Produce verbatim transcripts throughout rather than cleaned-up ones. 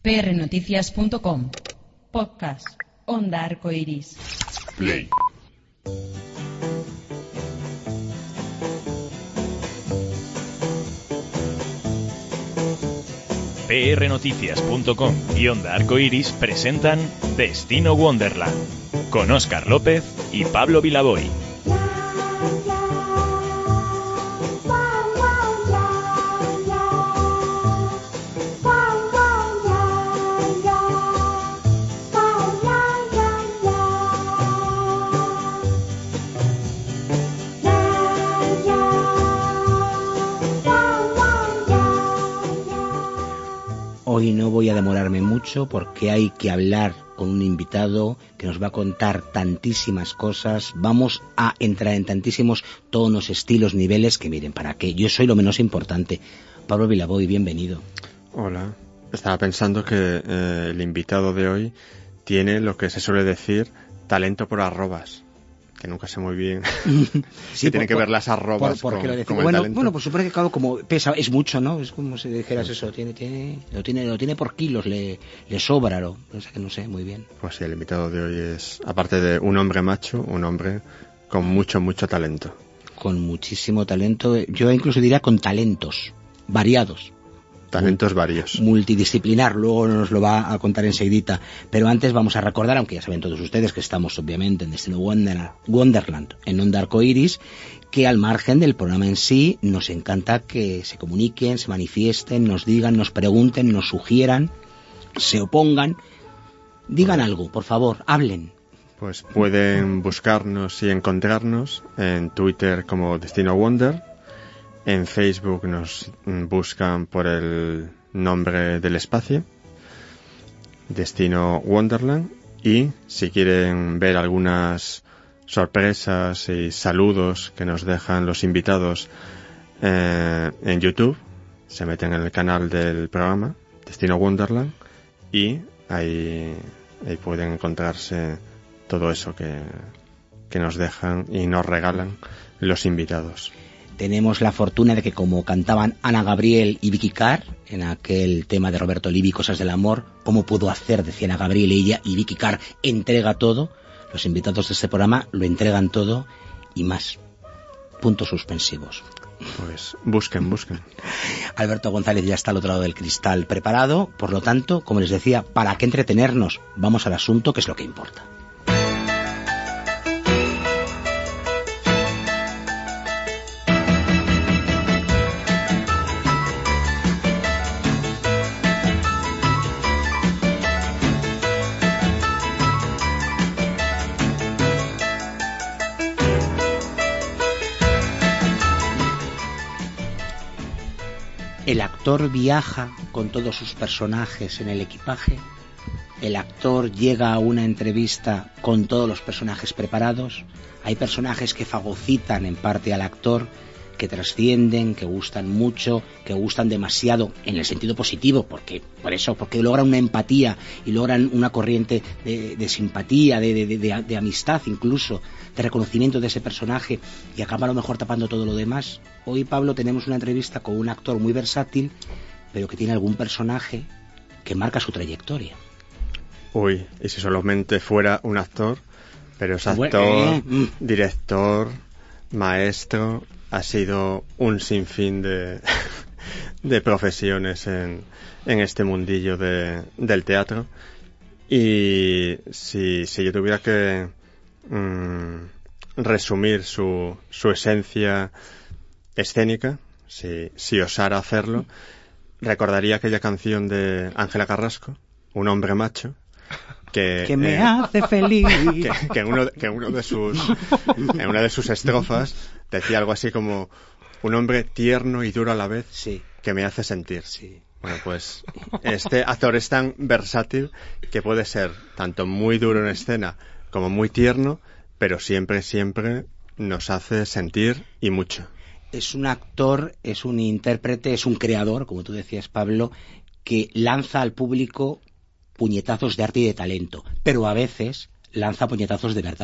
p r noticias punto com. Podcast Onda Arcoiris. Play. p r noticias punto com y Onda Arcoiris presentan Destino Wonderland con Óscar López y Pablo Vilaboy. Hoy no voy a demorarme mucho porque hay que hablar con un invitado que nos va a contar tantísimas cosas. Vamos a entrar en tantísimos tonos, estilos, niveles que miren, para qué. Yo soy lo menos importante. Pablo Vilaboy, bienvenido. Hola. Estaba pensando que eh, el invitado de hoy tiene lo que se suele decir talento por arrobas. Que nunca sé muy bien sí, que tiene por, que ver las arrobas por, con, lo con el bueno, talento. Bueno, pues supone que claro, como pesa, es mucho, ¿no? Es como si dijeras eso, tiene, tiene, lo tiene, lo tiene por kilos, le, le sobra, lo, no sé, que no sé, muy bien. Pues sí, el invitado de hoy es, aparte de un hombre macho, un hombre con mucho, mucho talento. Con muchísimo talento, yo incluso diría con talentos variados. Talentos varios. Multidisciplinar, luego nos lo va a contar enseguidita. Pero antes vamos a recordar, aunque ya saben todos ustedes que estamos obviamente en Destino Wonderland, en Onda Arcoiris, que al margen del programa en sí, nos encanta que se comuniquen, se manifiesten, nos digan, nos pregunten, nos sugieran, se opongan, digan algo, por favor, hablen. Pues pueden buscarnos y encontrarnos en Twitter como Destino Wonder. En Facebook nos buscan por el nombre del espacio, Destino Wonderland, y si quieren ver algunas sorpresas y saludos que nos dejan los invitados eh, en YouTube, se meten en el canal del programa, Destino Wonderland, y ahí, ahí pueden encontrarse todo eso que, que nos dejan y nos regalan los invitados. Tenemos la fortuna de que, como cantaban Ana Gabriel y Vicky Carr en aquel tema de Roberto Livi, Cosas del Amor, ¿cómo puedo hacer? Decía Ana Gabriel, ella, y Vicky Carr entrega todo. Los invitados de este programa lo entregan todo y más. Puntos suspensivos. Pues busquen, busquen. Alberto González ya está al otro lado del cristal preparado. Por lo tanto, como les decía, ¿para qué entretenernos? Vamos al asunto, que es lo que importa. El actor viaja con todos sus personajes en el equipaje. El actor llega a una entrevista con todos los personajes preparados. Hay personajes que fagocitan en parte al actor, que trascienden, que gustan mucho, que gustan demasiado en el sentido positivo, porque por eso, porque logran una empatía y logran una corriente de, de simpatía, de, de, de, de amistad incluso, de reconocimiento de ese personaje, y acaba a lo mejor tapando todo lo demás. Hoy, Pablo, tenemos una entrevista con un actor muy versátil, pero que tiene algún personaje que marca su trayectoria. Uy, y si solamente fuera un actor, pero es actor, bueno, eh, director, maestro, ha sido un sinfín de, de profesiones en, en este mundillo de, del teatro. Y si, si yo tuviera que mmm, resumir su, su esencia escénica, si, si osara hacerlo, recordaría aquella canción de Ángela Carrasco, Un hombre macho, que, que me eh, hace feliz, que, que, uno, que uno de sus en una de sus estrofas decía algo así como: un hombre tierno y duro a la vez, sí, que me hace sentir. Sí. Bueno, pues este actor es tan versátil que puede ser tanto muy duro en escena como muy tierno, pero siempre, siempre nos hace sentir, y mucho. Es un actor, es un intérprete, es un creador, como tú decías, Pablo, que lanza al público puñetazos de arte y de talento, pero a veces lanza puñetazos de verdad.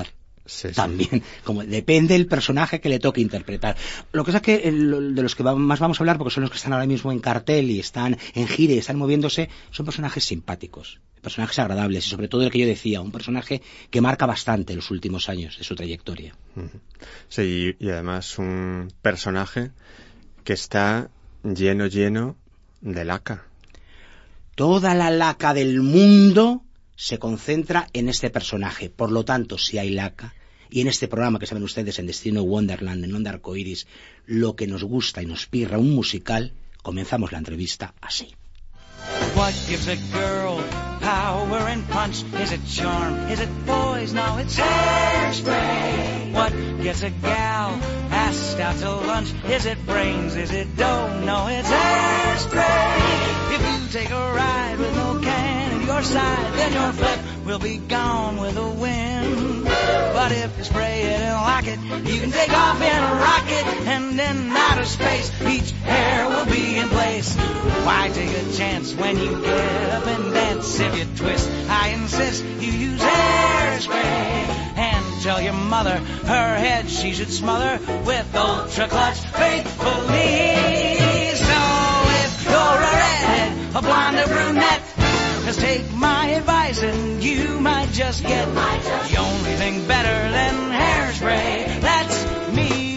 Sí, sí. También, como depende del personaje que le toque interpretar. Lo que pasa es que el, de los que va, más vamos a hablar, porque son los que están ahora mismo en cartel y están en gira y están moviéndose, son personajes simpáticos, personajes agradables y sobre todo el que yo decía, un personaje que marca bastante los últimos años de su trayectoria. Sí, y además un personaje que está lleno, lleno de laca. Toda la laca del mundo se concentra en este personaje. Por lo tanto, si hay laca, y en este programa que saben ustedes en Destino Wonderland, en Onda Arcoiris, lo que nos gusta y nos pirra un musical, comenzamos la entrevista así. What gives a girl power and punch? Is it charm? Is it poise? No, it's hairspray. What gets a gal asked out to lunch? Is it brains? Is it dough? No, it's hairspray. If you take a ride with no can in your side, then your flip will be gone with the wind. But if you spray it and lock it, you can take off in a rocket, and in outer space, each hair will be in place. Why take a chance when you get up and dance? If you twist, I insist you use hairspray. And tell your mother her head she should smother with ultra clutch faithfully. So if you're a redhead, a blonde, a brunette, just take my advice and you might just get the only thing better than hairspray. That's me.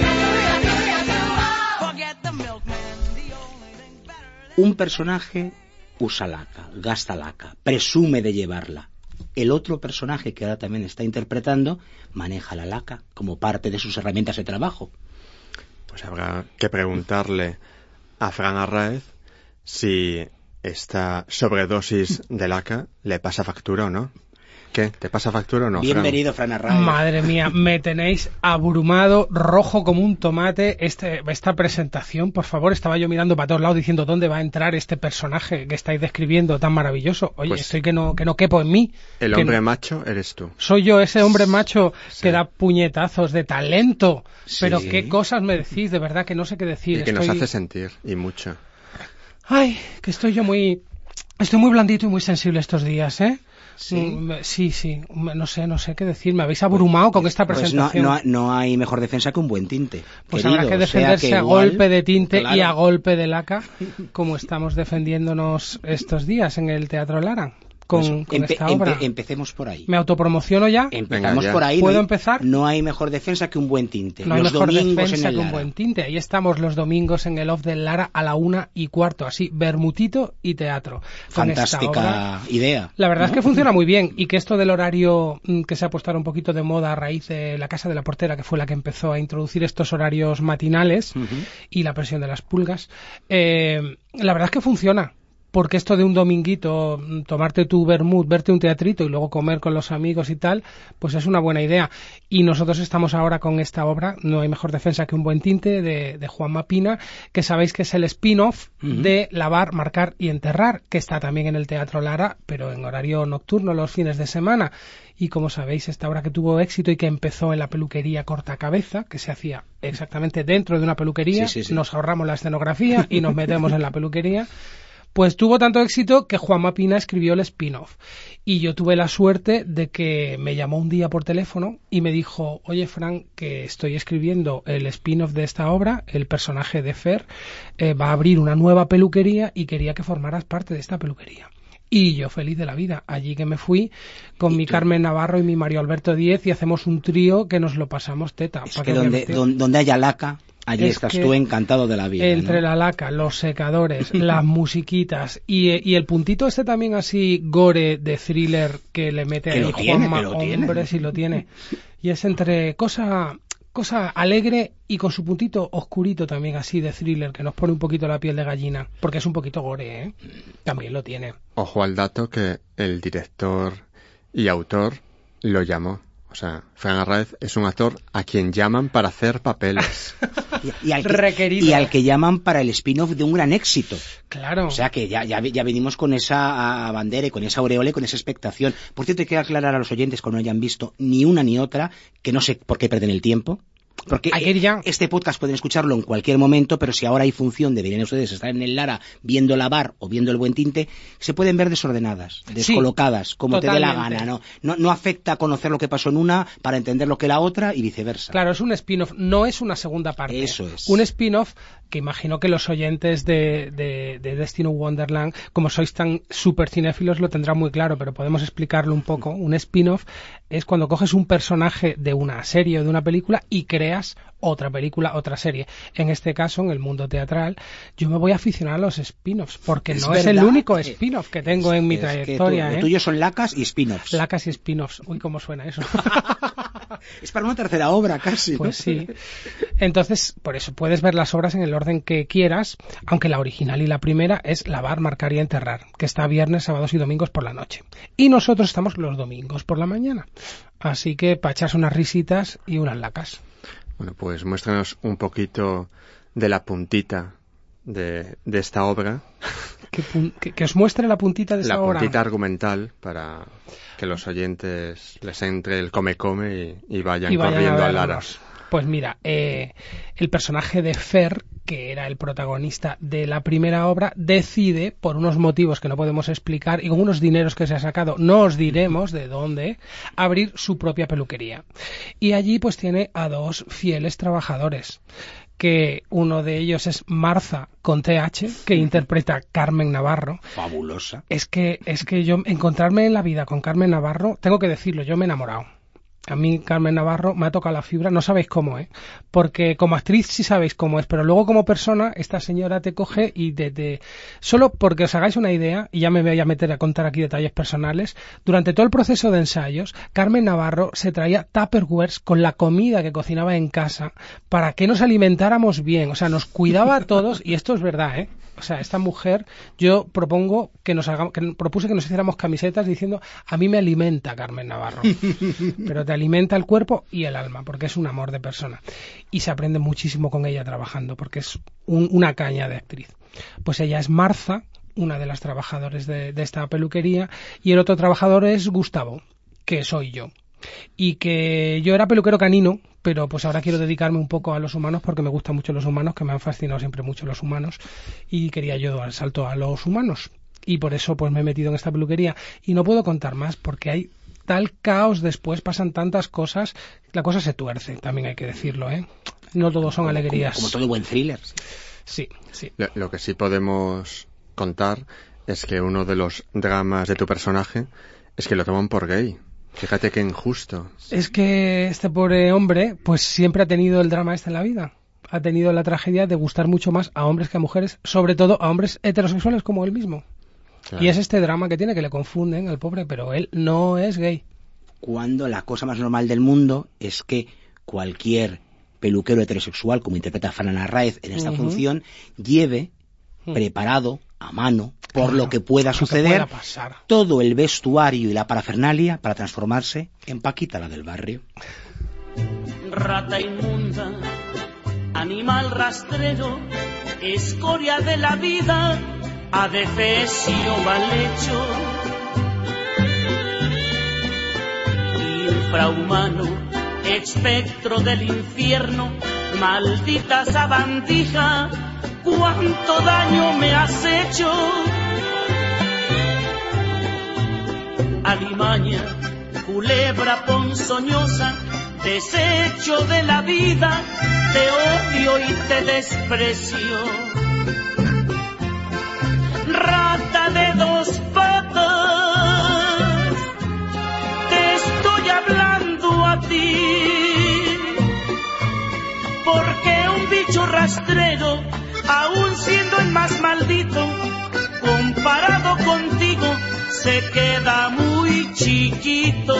Forget the milkman, the only thing better than... Un personaje usa laca, gasta laca, presume de llevarla. El otro personaje que ahora también está interpretando maneja la laca como parte de sus herramientas de trabajo. Pues habrá que preguntarle a Fran Arráez si esta sobredosis de laca le pasa factura o no. ¿Qué? ¿Te pasa factura o no, Bienvenido, Fran Arráez. Madre mía, me tenéis abrumado, rojo como un tomate este, esta presentación. Por favor, estaba yo mirando para todos lados diciendo dónde va a entrar este personaje que estáis describiendo tan maravilloso. Oye, pues estoy que no, que no quepo en mí. El que hombre no... macho eres tú. Soy yo, ese hombre macho sí. que da puñetazos de talento. Sí. Pero qué cosas me decís, de verdad que no sé qué decir. Y que estoy... nos hace sentir, y mucho. Ay, que estoy yo muy... Estoy muy blandito y muy sensible estos días, ¿eh? Sí, sí, sí, no sé, no sé qué decir. Me habéis abrumado con esta presentación. Pues no, no, no hay mejor defensa que un buen tinte. Pues querido, habrá que defenderse o sea que a igual, golpe de tinte claro. y a golpe de laca, como estamos defendiéndonos estos días en el Teatro Lara. Con, pues con empe, esta obra. Empe, empecemos por ahí. ¿Me autopromociono ya? Empezamos Venga, por ahí. ¿Puedo no hay, empezar? No hay mejor defensa que un buen tinte. No hay los mejor domingos defensa en el que un Lara. buen tinte. Ahí estamos los domingos en el Off del Lara a la una y cuarto, así, bermutito y teatro. Fantástica idea. La verdad ¿no? es que funciona muy bien y que esto del horario mm, que se ha puesto ahora un poquito de moda a raíz de La Casa de la Portera, que fue la que empezó a introducir estos horarios matinales Uh-huh. y la presión de las pulgas, eh, la verdad es que funciona. Porque esto de un dominguito, tomarte tu vermut, verte un teatrito y luego comer con los amigos y tal, pues es una buena idea. Y nosotros estamos ahora con esta obra, No hay mejor defensa que un buen tinte, de, de Juanma Pina, que sabéis que es el spin-off uh-huh. de Lavar, Marcar y Enterrar, que está también en el Teatro Lara, pero en horario nocturno los fines de semana. Y como sabéis, esta obra que tuvo éxito y que empezó en la peluquería Cortacabeza, que se hacía exactamente dentro de una peluquería, sí, sí, sí. nos ahorramos la escenografía y nos metemos en la peluquería. Pues tuvo tanto éxito que Juanma Pina escribió el spin-off. Y yo tuve la suerte de que me llamó un día por teléfono y me dijo, oye, Fran, que estoy escribiendo el spin-off de esta obra, el personaje de Fer eh, va a abrir una nueva peluquería y quería que formaras parte de esta peluquería. Y yo feliz de la vida, allí que me fui con mi tú? Carmen Navarro y mi Mario Alberto Díez y hacemos un trío que nos lo pasamos teta. Es que donde, donde, donde haya laca, allí es estás tú encantado de la vida. Entre ¿no? la laca, los secadores, las musiquitas y, y el puntito este también así gore de thriller que le mete que ahí lo Juanma, tiene, hombre, si lo tiene. Y es entre cosa... cosa alegre y con su puntito oscurito también así de thriller que nos pone un poquito la piel de gallina, porque es un poquito gore, ¿eh? También lo tiene. Ojo al dato que el director y autor lo llamó. O sea, Fran Arráez es un actor a quien llaman para hacer papeles. y, y, al que, Requerido. y al que llaman para el spin-off de un gran éxito. Claro. O sea que ya, ya, ya venimos con esa bandera y con esa aureola y con esa expectación. Por cierto, hay que aclarar a los oyentes que no hayan visto ni una ni otra, que no sé por qué pierden el tiempo. Porque hay que ir ya. Este podcast pueden escucharlo en cualquier momento, pero si ahora hay función, deberían ustedes estar en el Lara viendo la Bar o viendo el Buen Tinte, se pueden ver desordenadas, descolocadas, sí, como totalmente. Te dé la gana. ¿no? No, no afecta conocer lo que pasó en una para entender lo que la otra y viceversa. Claro, es un spin-off, no es una segunda parte. Eso es. Un spin-off que imagino que los oyentes de, de, de Destino Wonderland, como sois tan súper cinéfilos, lo tendrán muy claro, pero podemos explicarlo un poco. Un spin-off es cuando coges un personaje de una serie o de una película y creas otra película, otra serie. En este caso, en el mundo teatral, yo me voy a aficionar a los spin-offs, porque es no verdad, es el único spin-off que tengo es, en mi es trayectoria. Que tú, ¿eh? Lo tuyo son lacas y spin-offs. Lacas y spin-offs. Uy, cómo suena eso. Es para una tercera obra, casi. Pues sí. Entonces, por eso puedes ver las obras en el orden que quieras, aunque la original y la primera es Lavar, Marcar y Enterrar, que está viernes, sábados y domingos por la noche. Y nosotros estamos los domingos por la mañana. Así que para echarse unas risitas y unas lacas. Bueno, pues muéstranos un poquito de la puntita de, de esta obra. Que, que, que os muestre la puntita de esta la obra. La puntita argumental para que los oyentes les entre el come-come y, y vayan, y vayan corriendo al Lara. Pues mira, eh, el personaje de Fer, que era el protagonista de la primera obra, decide, por unos motivos que no podemos explicar y con unos dineros que se ha sacado, no os diremos de dónde, abrir su propia peluquería. Y allí pues tiene a dos fieles trabajadores, que uno de ellos es Marza con T H, que interpreta Carmen Navarro. Fabulosa. Es que, es que yo encontrarme en la vida con Carmen Navarro, tengo que decirlo, yo me he enamorado. A mí Carmen Navarro me ha tocado la fibra, no sabéis cómo, ¿eh? Porque como actriz sí sabéis cómo es, pero luego como persona esta señora te coge y te, te... Solo porque os hagáis una idea, y ya me voy a meter a contar aquí detalles personales, durante todo el proceso de ensayos, Carmen Navarro se traía tupperwares con la comida que cocinaba en casa para que nos alimentáramos bien, o sea, nos cuidaba a todos, y esto es verdad, ¿eh? O sea, esta mujer, yo propongo que nos hagamos, que propuse que nos hiciéramos camisetas diciendo, a mí me alimenta Carmen Navarro, pero te alimenta el cuerpo y el alma, porque es un amor de persona. Y se aprende muchísimo con ella trabajando, porque es un, una caña de actriz. Pues ella es Marza, una de las trabajadoras de, de esta peluquería, y el otro trabajador es Gustavo, que soy yo. Y que yo era peluquero canino, pero pues ahora quiero dedicarme un poco a los humanos porque me gustan mucho los humanos, que me han fascinado siempre mucho los humanos, y quería yo dar el salto a los humanos. Y por eso pues me he metido en esta peluquería. Y no puedo contar más porque hay tal caos después, pasan tantas cosas, la cosa se tuerce, también hay que decirlo, ¿eh? No todos son como, alegrías. Como, como todo buen thriller. Sí, sí. Lo, lo que sí podemos contar es que uno de los dramas de tu personaje es que lo toman por gay. Fíjate qué injusto. Es que este pobre hombre pues siempre ha tenido el drama este en la vida. Ha tenido la tragedia de gustar mucho más a hombres que a mujeres, sobre todo a hombres heterosexuales como él mismo. Claro. Y es este drama que tiene, que le confunden al pobre, pero él no es gay. Cuando la cosa más normal del mundo es que cualquier peluquero heterosexual, como interpreta Fran Arraez en esta uh-huh. función, lleve uh-huh. preparado a mano, por claro, lo que pueda suceder, que pueda todo el vestuario y la parafernalia para transformarse en Paquita, la del barrio. Rata inmunda, animal rastrero, escoria de la vida, adefesio mal hecho, infrahumano, espectro del infierno, maldita sabandija, cuánto daño me has hecho. Alimaña, culebra ponzoñosa, desecho de la vida, te odio y te desprecio. Rata de dos patas, te estoy hablando a ti, porque un bicho rastrero, aún siendo el más maldito, comparado contigo, se queda muy chiquito.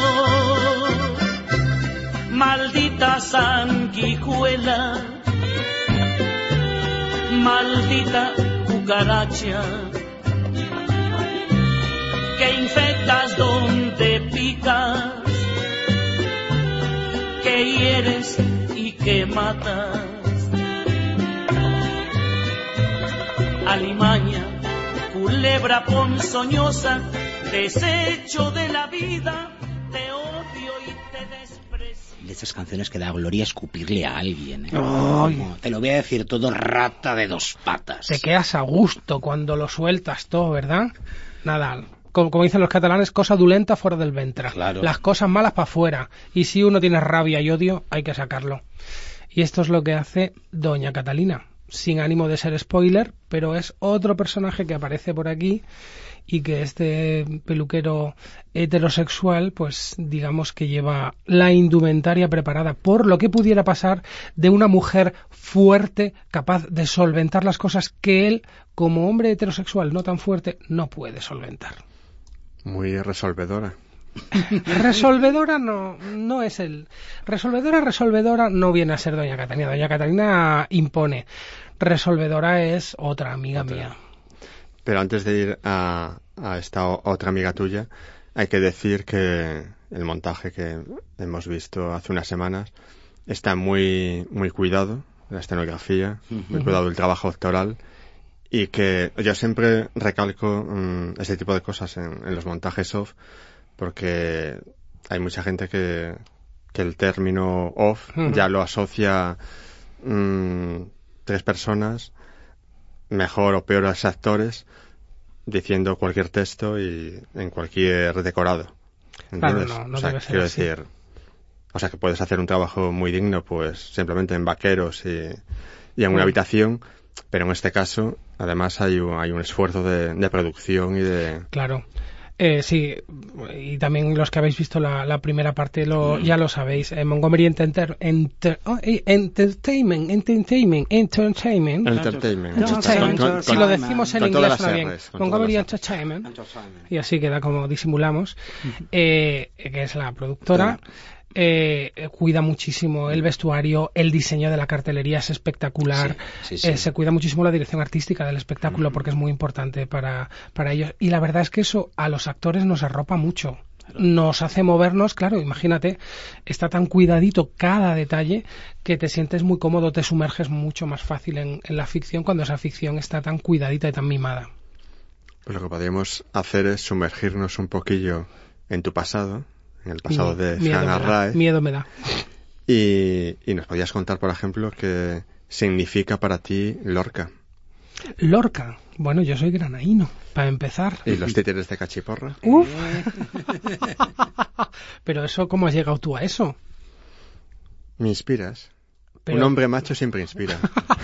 Maldita sanguijuela, maldita cucaracha, que infectas donde picas, que hieres y que matas. Alimaña, culebra ponzoñosa, desecho de la vida, te odio y te desprecio. De estas canciones que da gloria escupirle a alguien, ¿eh? Ay. Como, te lo voy a decir todo, rata de dos patas. Te quedas a gusto cuando lo sueltas todo, ¿verdad? Nada, como, como dicen los catalanes, cosa dulenta fuera del ventre. Claro. Las cosas malas para afuera. Y si uno tiene rabia y odio, hay que sacarlo. Y esto es lo que hace Doña Catalina. Sin ánimo de ser spoiler, pero es otro personaje que aparece por aquí y que este peluquero heterosexual, pues digamos que lleva la indumentaria preparada por lo que pudiera pasar de una mujer fuerte, capaz de solventar las cosas que él, como hombre heterosexual no tan fuerte, no puede solventar. Muy resolvedora. Resolvedora no, no es el... Resolvedora, resolvedora no viene a ser Doña Catalina. Doña Catalina impone. Resolvedora es otra amiga Otra. mía. Pero antes de ir a, a esta o- otra amiga tuya, hay que decir que el montaje que hemos visto hace unas semanas está muy muy cuidado, la escenografía, muy cuidado el trabajo actoral, y que yo siempre recalco mmm, este tipo de cosas en, en los montajes off, porque hay mucha gente que, que el término off Uh-huh. ya lo asocia mmm, tres personas, mejor o peores actores, diciendo cualquier texto y en cualquier decorado. ¿Entiendes? Claro, no, no o sea, debe ser quiero así. decir, o sea, que puedes hacer un trabajo muy digno, pues simplemente en vaqueros y, y en una Mm. habitación, pero en este caso, además hay un, hay un esfuerzo de, de producción y de... Claro. Eh, sí, y también los que habéis visto la, la primera parte lo, ya lo sabéis. Eh, Montgomery Enter, enter, oh, eh, Entertainment, Entertainment, Entertainment. Entertainment. Entertainment. Con- con- Si lo decimos en con todas inglés las suena bien. R's, con Montgomery todas las R's. Entertainment. Y así queda como disimulamos. Eh, que es la productora. Eh, eh, cuida muchísimo el vestuario, el diseño de la cartelería es espectacular. Sí, sí, sí. Eh, se cuida muchísimo la dirección artística del espectáculo porque es muy importante para, para ellos. Y la verdad es que eso a los actores nos arropa mucho. Nos hace movernos, claro, imagínate, está tan cuidadito cada detalle que te sientes muy cómodo, te sumerges mucho más fácil en, en la ficción cuando esa ficción está tan cuidadita y tan mimada. Pues lo que podríamos hacer es sumergirnos un poquillo en tu pasado, en el pasado Mi- de miedo, Fran me da, Arraez, miedo me da. y, y nos podías contar, por ejemplo, qué significa para ti Lorca Lorca, bueno, yo soy granaíno, para empezar. y los títeres de Cachiporra. Uf. Pero eso, ¿cómo has llegado tú a eso? Me inspiras. Pero- Un hombre macho siempre inspira.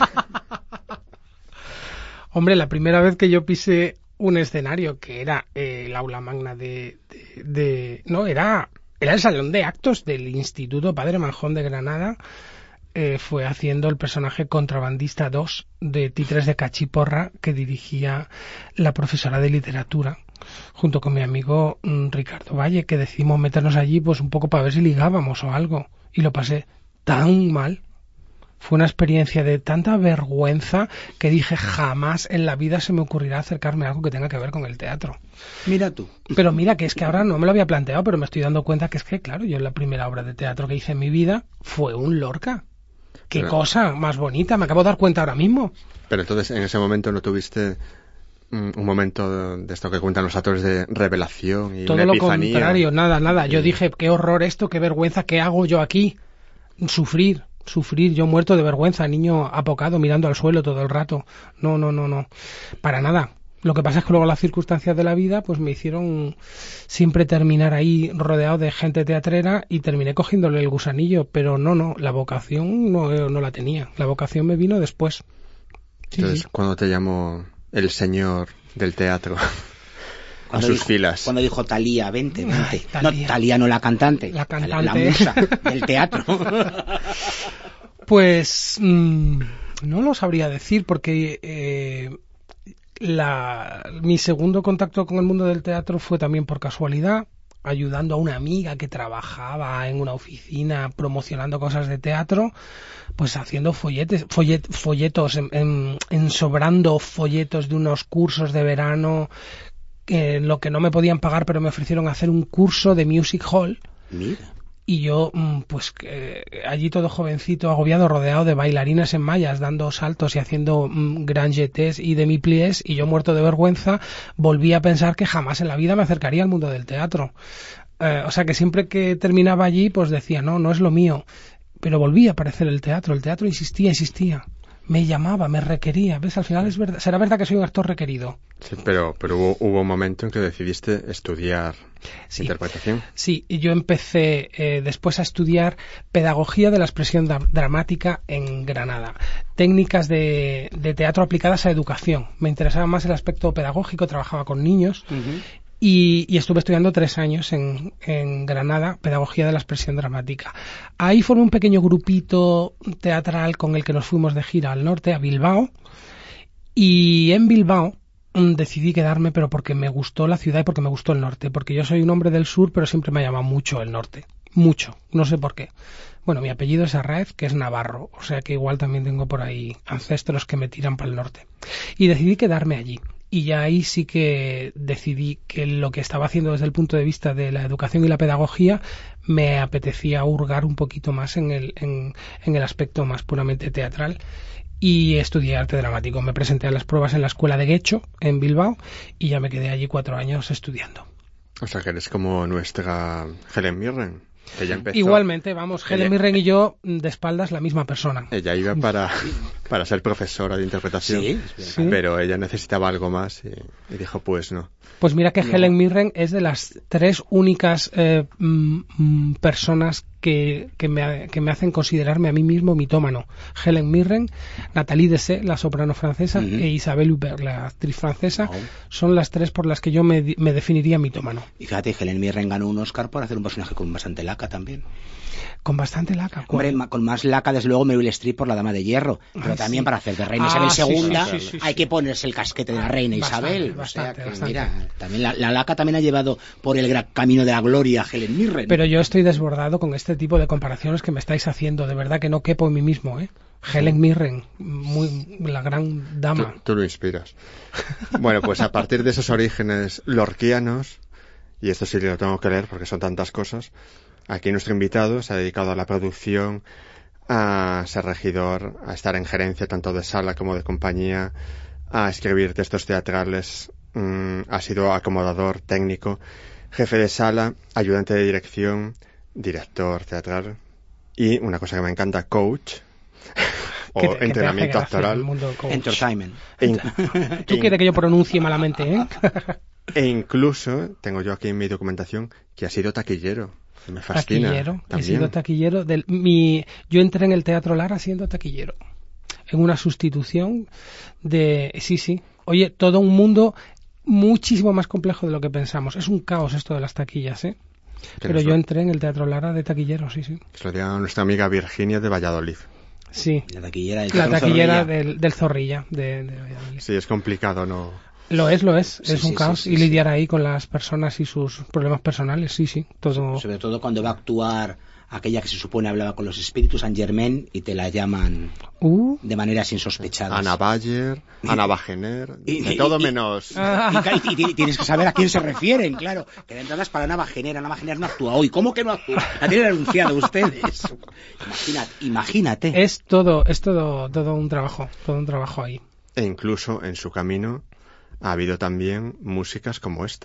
Hombre, la primera vez que yo pisé un escenario que era eh, el aula magna de, de, de- no, era, era el salón de actos del Instituto Padre Manjón de Granada, eh, fue haciendo el personaje Contrabandista dos de Títeres de Cachiporra que dirigía la profesora de literatura junto con mi amigo mm, Ricardo Valle, que decidimos meternos allí pues un poco para ver si ligábamos o algo, y lo pasé tan mal. Fue una experiencia de tanta vergüenza que dije jamás en la vida se me ocurrirá acercarme a algo que tenga que ver con el teatro. Mira tú. Pero mira que es que ahora no me lo había planteado, pero me estoy dando cuenta que es que, claro, yo la primera obra de teatro que hice en mi vida fue un Lorca. Qué Pero- cosa más bonita, me acabo de dar cuenta ahora mismo. Pero entonces, en ese momento, ¿no tuviste mm, un momento de esto que cuentan los actores de revelación y Todo una lo epifanía? contrario, nada, nada. Yo Sí. dije, qué horror esto, qué vergüenza, ¿qué hago yo aquí? Sufrir, sufrir, yo muerto de vergüenza, niño apocado, mirando al suelo todo el rato. No, no, no, no, para nada. Lo que pasa es que luego las circunstancias de la vida pues me hicieron siempre terminar ahí rodeado de gente teatrera y terminé cogiéndole el gusanillo, pero no, no, la vocación no, no la tenía. La vocación me vino después. Sí, Entonces, sí. cuando te llamó el señor del teatro a Cuando sus dijo, filas. Cuando dijo Talía, vente, vente. Ay, Thalía. No, Talía no la cantante. La cantante. La, la musa del teatro. Pues mmm, no lo sabría decir porque eh, la, mi segundo contacto con el mundo del teatro fue también por casualidad, ayudando a una amiga que trabajaba en una oficina promocionando cosas de teatro, pues haciendo folletes, follet, folletos, en, en, ensobrando folletos de unos cursos de verano, eh, lo que no me podían pagar, pero me ofrecieron hacer un curso de music hall. Mira. Y yo, pues eh, allí todo jovencito, agobiado, rodeado de bailarines en mallas, dando saltos y haciendo mm, grand jetés y demi-pliés, y yo muerto de vergüenza, volví a pensar que jamás en la vida me acercaría al mundo del teatro. Eh, o sea que siempre que terminaba allí, pues decía, no, no es lo mío. Pero volvía a aparecer el teatro. El teatro insistía, insistía. Me llamaba, me requería. ¿Ves? Al final es verdad. Será verdad que soy un actor requerido. Sí, pero, pero hubo, hubo un momento en que decidiste estudiar sí. interpretación. Sí, y yo empecé eh, después a estudiar pedagogía de la expresión da- dramática en Granada. Técnicas de, de teatro aplicadas a educación. Me interesaba más el aspecto pedagógico, trabajaba con niños. Uh-huh. Y, y estuve estudiando tres años en, en Granada, pedagogía de la expresión dramática. Ahí formé un pequeño grupito teatral con el que nos fuimos de gira al norte, a Bilbao. Y en Bilbao mmm, decidí quedarme, pero porque me gustó la ciudad y porque me gustó el norte. Porque yo soy un hombre del sur, pero siempre me ha llamado mucho el norte. Mucho. No sé por qué. Bueno, mi apellido es Arraez, que es navarro. O sea que igual también tengo por ahí ancestros que me tiran para el norte. Y decidí quedarme allí. Y ya ahí sí que decidí que lo que estaba haciendo desde el punto de vista de la educación y la pedagogía me apetecía hurgar un poquito más en el, en, en el aspecto más puramente teatral. Y estudié arte dramático. Me presenté a las pruebas en la escuela de Guecho, en Bilbao, y ya me quedé allí cuatro años estudiando. O sea que eres como nuestra Helen Mirren. Ella empezó, igualmente, vamos, Helen ella, Mirren y yo de espaldas la misma persona. Ella iba para, para ser profesora de interpretación, ¿sí? Sí. Pero ella necesitaba algo más y, y dijo, pues no. Pues mira que no. Helen Mirren es de las tres únicas eh, mm, personas que, que, me, que me hacen considerarme a mí mismo mitómano. Helen Mirren, Nathalie Dessay, la soprano francesa, uh-huh. e Isabelle Huppert, la actriz francesa, oh. son las tres por las que yo me, me definiría mitómano. Y fíjate, Helen Mirren ganó un Oscar por hacer un personaje con bastante laca también. Con bastante laca. Hombre, ma- con más laca, desde luego, Meryl Streep por La Dama de Hierro. Pero ah, también sí. para hacer de Reina ah, Isabel segunda sí, sí, sí, sí, hay sí. que ponerse el casquete de la Reina bastante, Isabel. Bastante, o sea, que, bastante. Mira, también la, la laca también ha llevado por el gran camino de la gloria a Helen Mirren. Pero yo estoy desbordado con este tipo de comparaciones que me estáis haciendo. De verdad que no quepo en mí mismo, ¿eh? Helen Mirren, muy, la gran dama. Tú, tú lo inspiras. Bueno, pues a partir de esos orígenes lorquianos, y esto sí lo tengo que leer porque son tantas cosas, aquí nuestro invitado se ha dedicado a la producción, a ser regidor, a estar en gerencia tanto de sala como de compañía, a escribir textos teatrales, mmm, ha sido acomodador técnico, jefe de sala, ayudante de dirección, director teatral y, una cosa que me encanta, coach o te, entrenamiento actoral. Entertainment. E in- ¿Tú quieres que yo pronuncie malamente, eh? E incluso, tengo yo aquí en mi documentación, que ha sido taquillero. Me fascina. Taquillero, también. He sido taquillero. Del, mi, yo entré en el Teatro Lara siendo taquillero. En una sustitución de... Sí, sí. Oye, todo un mundo muchísimo más complejo de lo que pensamos. Es un caos esto de las taquillas, ¿eh? Pero yo entré en el Teatro Lara de taquillero, sí, sí. Que lo diga nuestra amiga Virginia de Valladolid. Sí. La taquillera, del la taquillera del, del Zorrilla de, de Valladolid. Sí, es complicado, ¿no? Lo es, lo es. Sí, es un sí, caos. Sí, sí, y sí. lidiar ahí con las personas y sus problemas personales, sí, sí. Todo... Sobre todo cuando va a actuar aquella que se supone hablaba con los espíritus, Saint Germain, y te la llaman uh. de maneras insospechadas. Ana Bayer, Ana Bajener, y, de todo y, menos... Y, y, y, y tienes que saber a quién se refieren, claro. Que de entradas para Ana Bajener. Ana Bajener no actúa hoy. ¿Cómo que no actúa? La tienen anunciado ustedes. Imagínate, imagínate. Es todo, es todo, todo un trabajo, todo un trabajo ahí. E incluso en su camino ha habido también músicas como esta.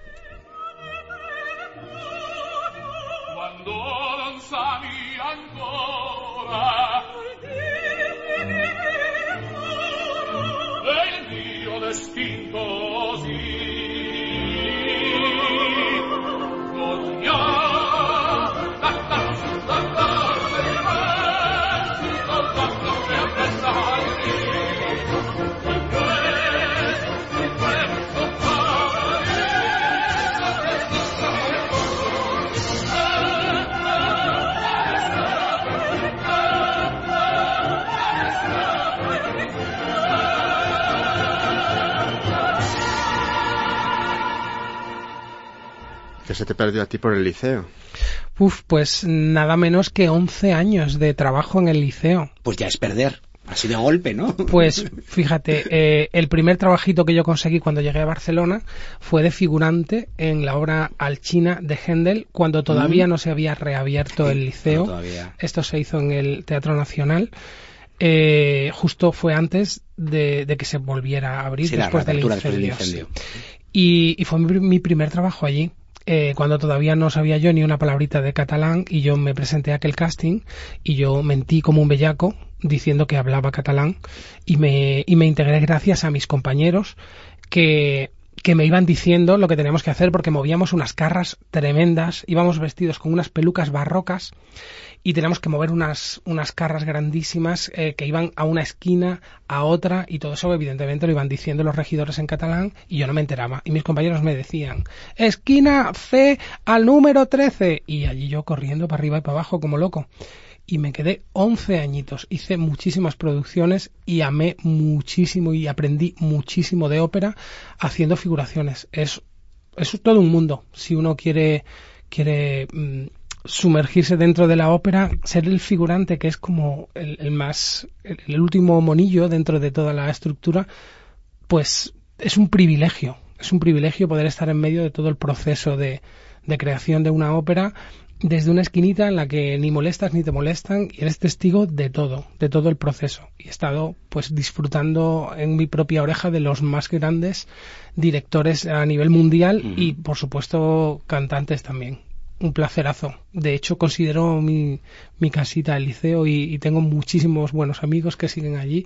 ¿Qué se te perdió a ti por el liceo? Uf, pues nada menos que once años de trabajo en el liceo. Pues ya es perder, así de golpe, ¿no? Pues fíjate, eh, el primer trabajito que yo conseguí cuando llegué a Barcelona fue de figurante en la obra Alchina de Händel, cuando todavía mm. no se había reabierto sí, el liceo. No, esto se hizo en el Teatro Nacional. Eh, justo fue antes de, de que se volviera a abrir, sí, después, del incendio, después del incendio. Sí. Y, y fue mi, mi primer trabajo allí. eh, cuando todavía no sabía yo ni una palabrita de catalán, y yo me presenté a aquel casting y yo mentí como un bellaco diciendo que hablaba catalán, y me, y me integré gracias a mis compañeros que... que me iban diciendo lo que teníamos que hacer, porque movíamos unas carras tremendas, íbamos vestidos con unas pelucas barrocas y teníamos que mover unas, unas carras grandísimas eh, que iban a una esquina, a otra, y todo eso evidentemente lo iban diciendo los regidores en catalán y yo no me enteraba. Y mis compañeros me decían, esquina C al número trece, y allí yo corriendo para arriba y para abajo como loco. Y me quedé once añitos, hice muchísimas producciones y amé muchísimo y aprendí muchísimo de ópera haciendo figuraciones. Es, es todo un mundo. Si uno quiere, quiere mmm, sumergirse dentro de la ópera, ser el figurante, que es como el, el más, el, el último monillo dentro de toda la estructura, pues es un privilegio. Es un privilegio poder estar en medio de todo el proceso de, de creación de una ópera, desde una esquinita en la que ni molestas ni te molestan, y eres testigo de todo, de todo el proceso. Y he estado pues disfrutando en mi propia oreja de los más grandes directores a nivel mundial uh-huh. y por supuesto cantantes también. Un placerazo. De hecho considero mi, mi casita el liceo, y, y tengo muchísimos buenos amigos que siguen allí.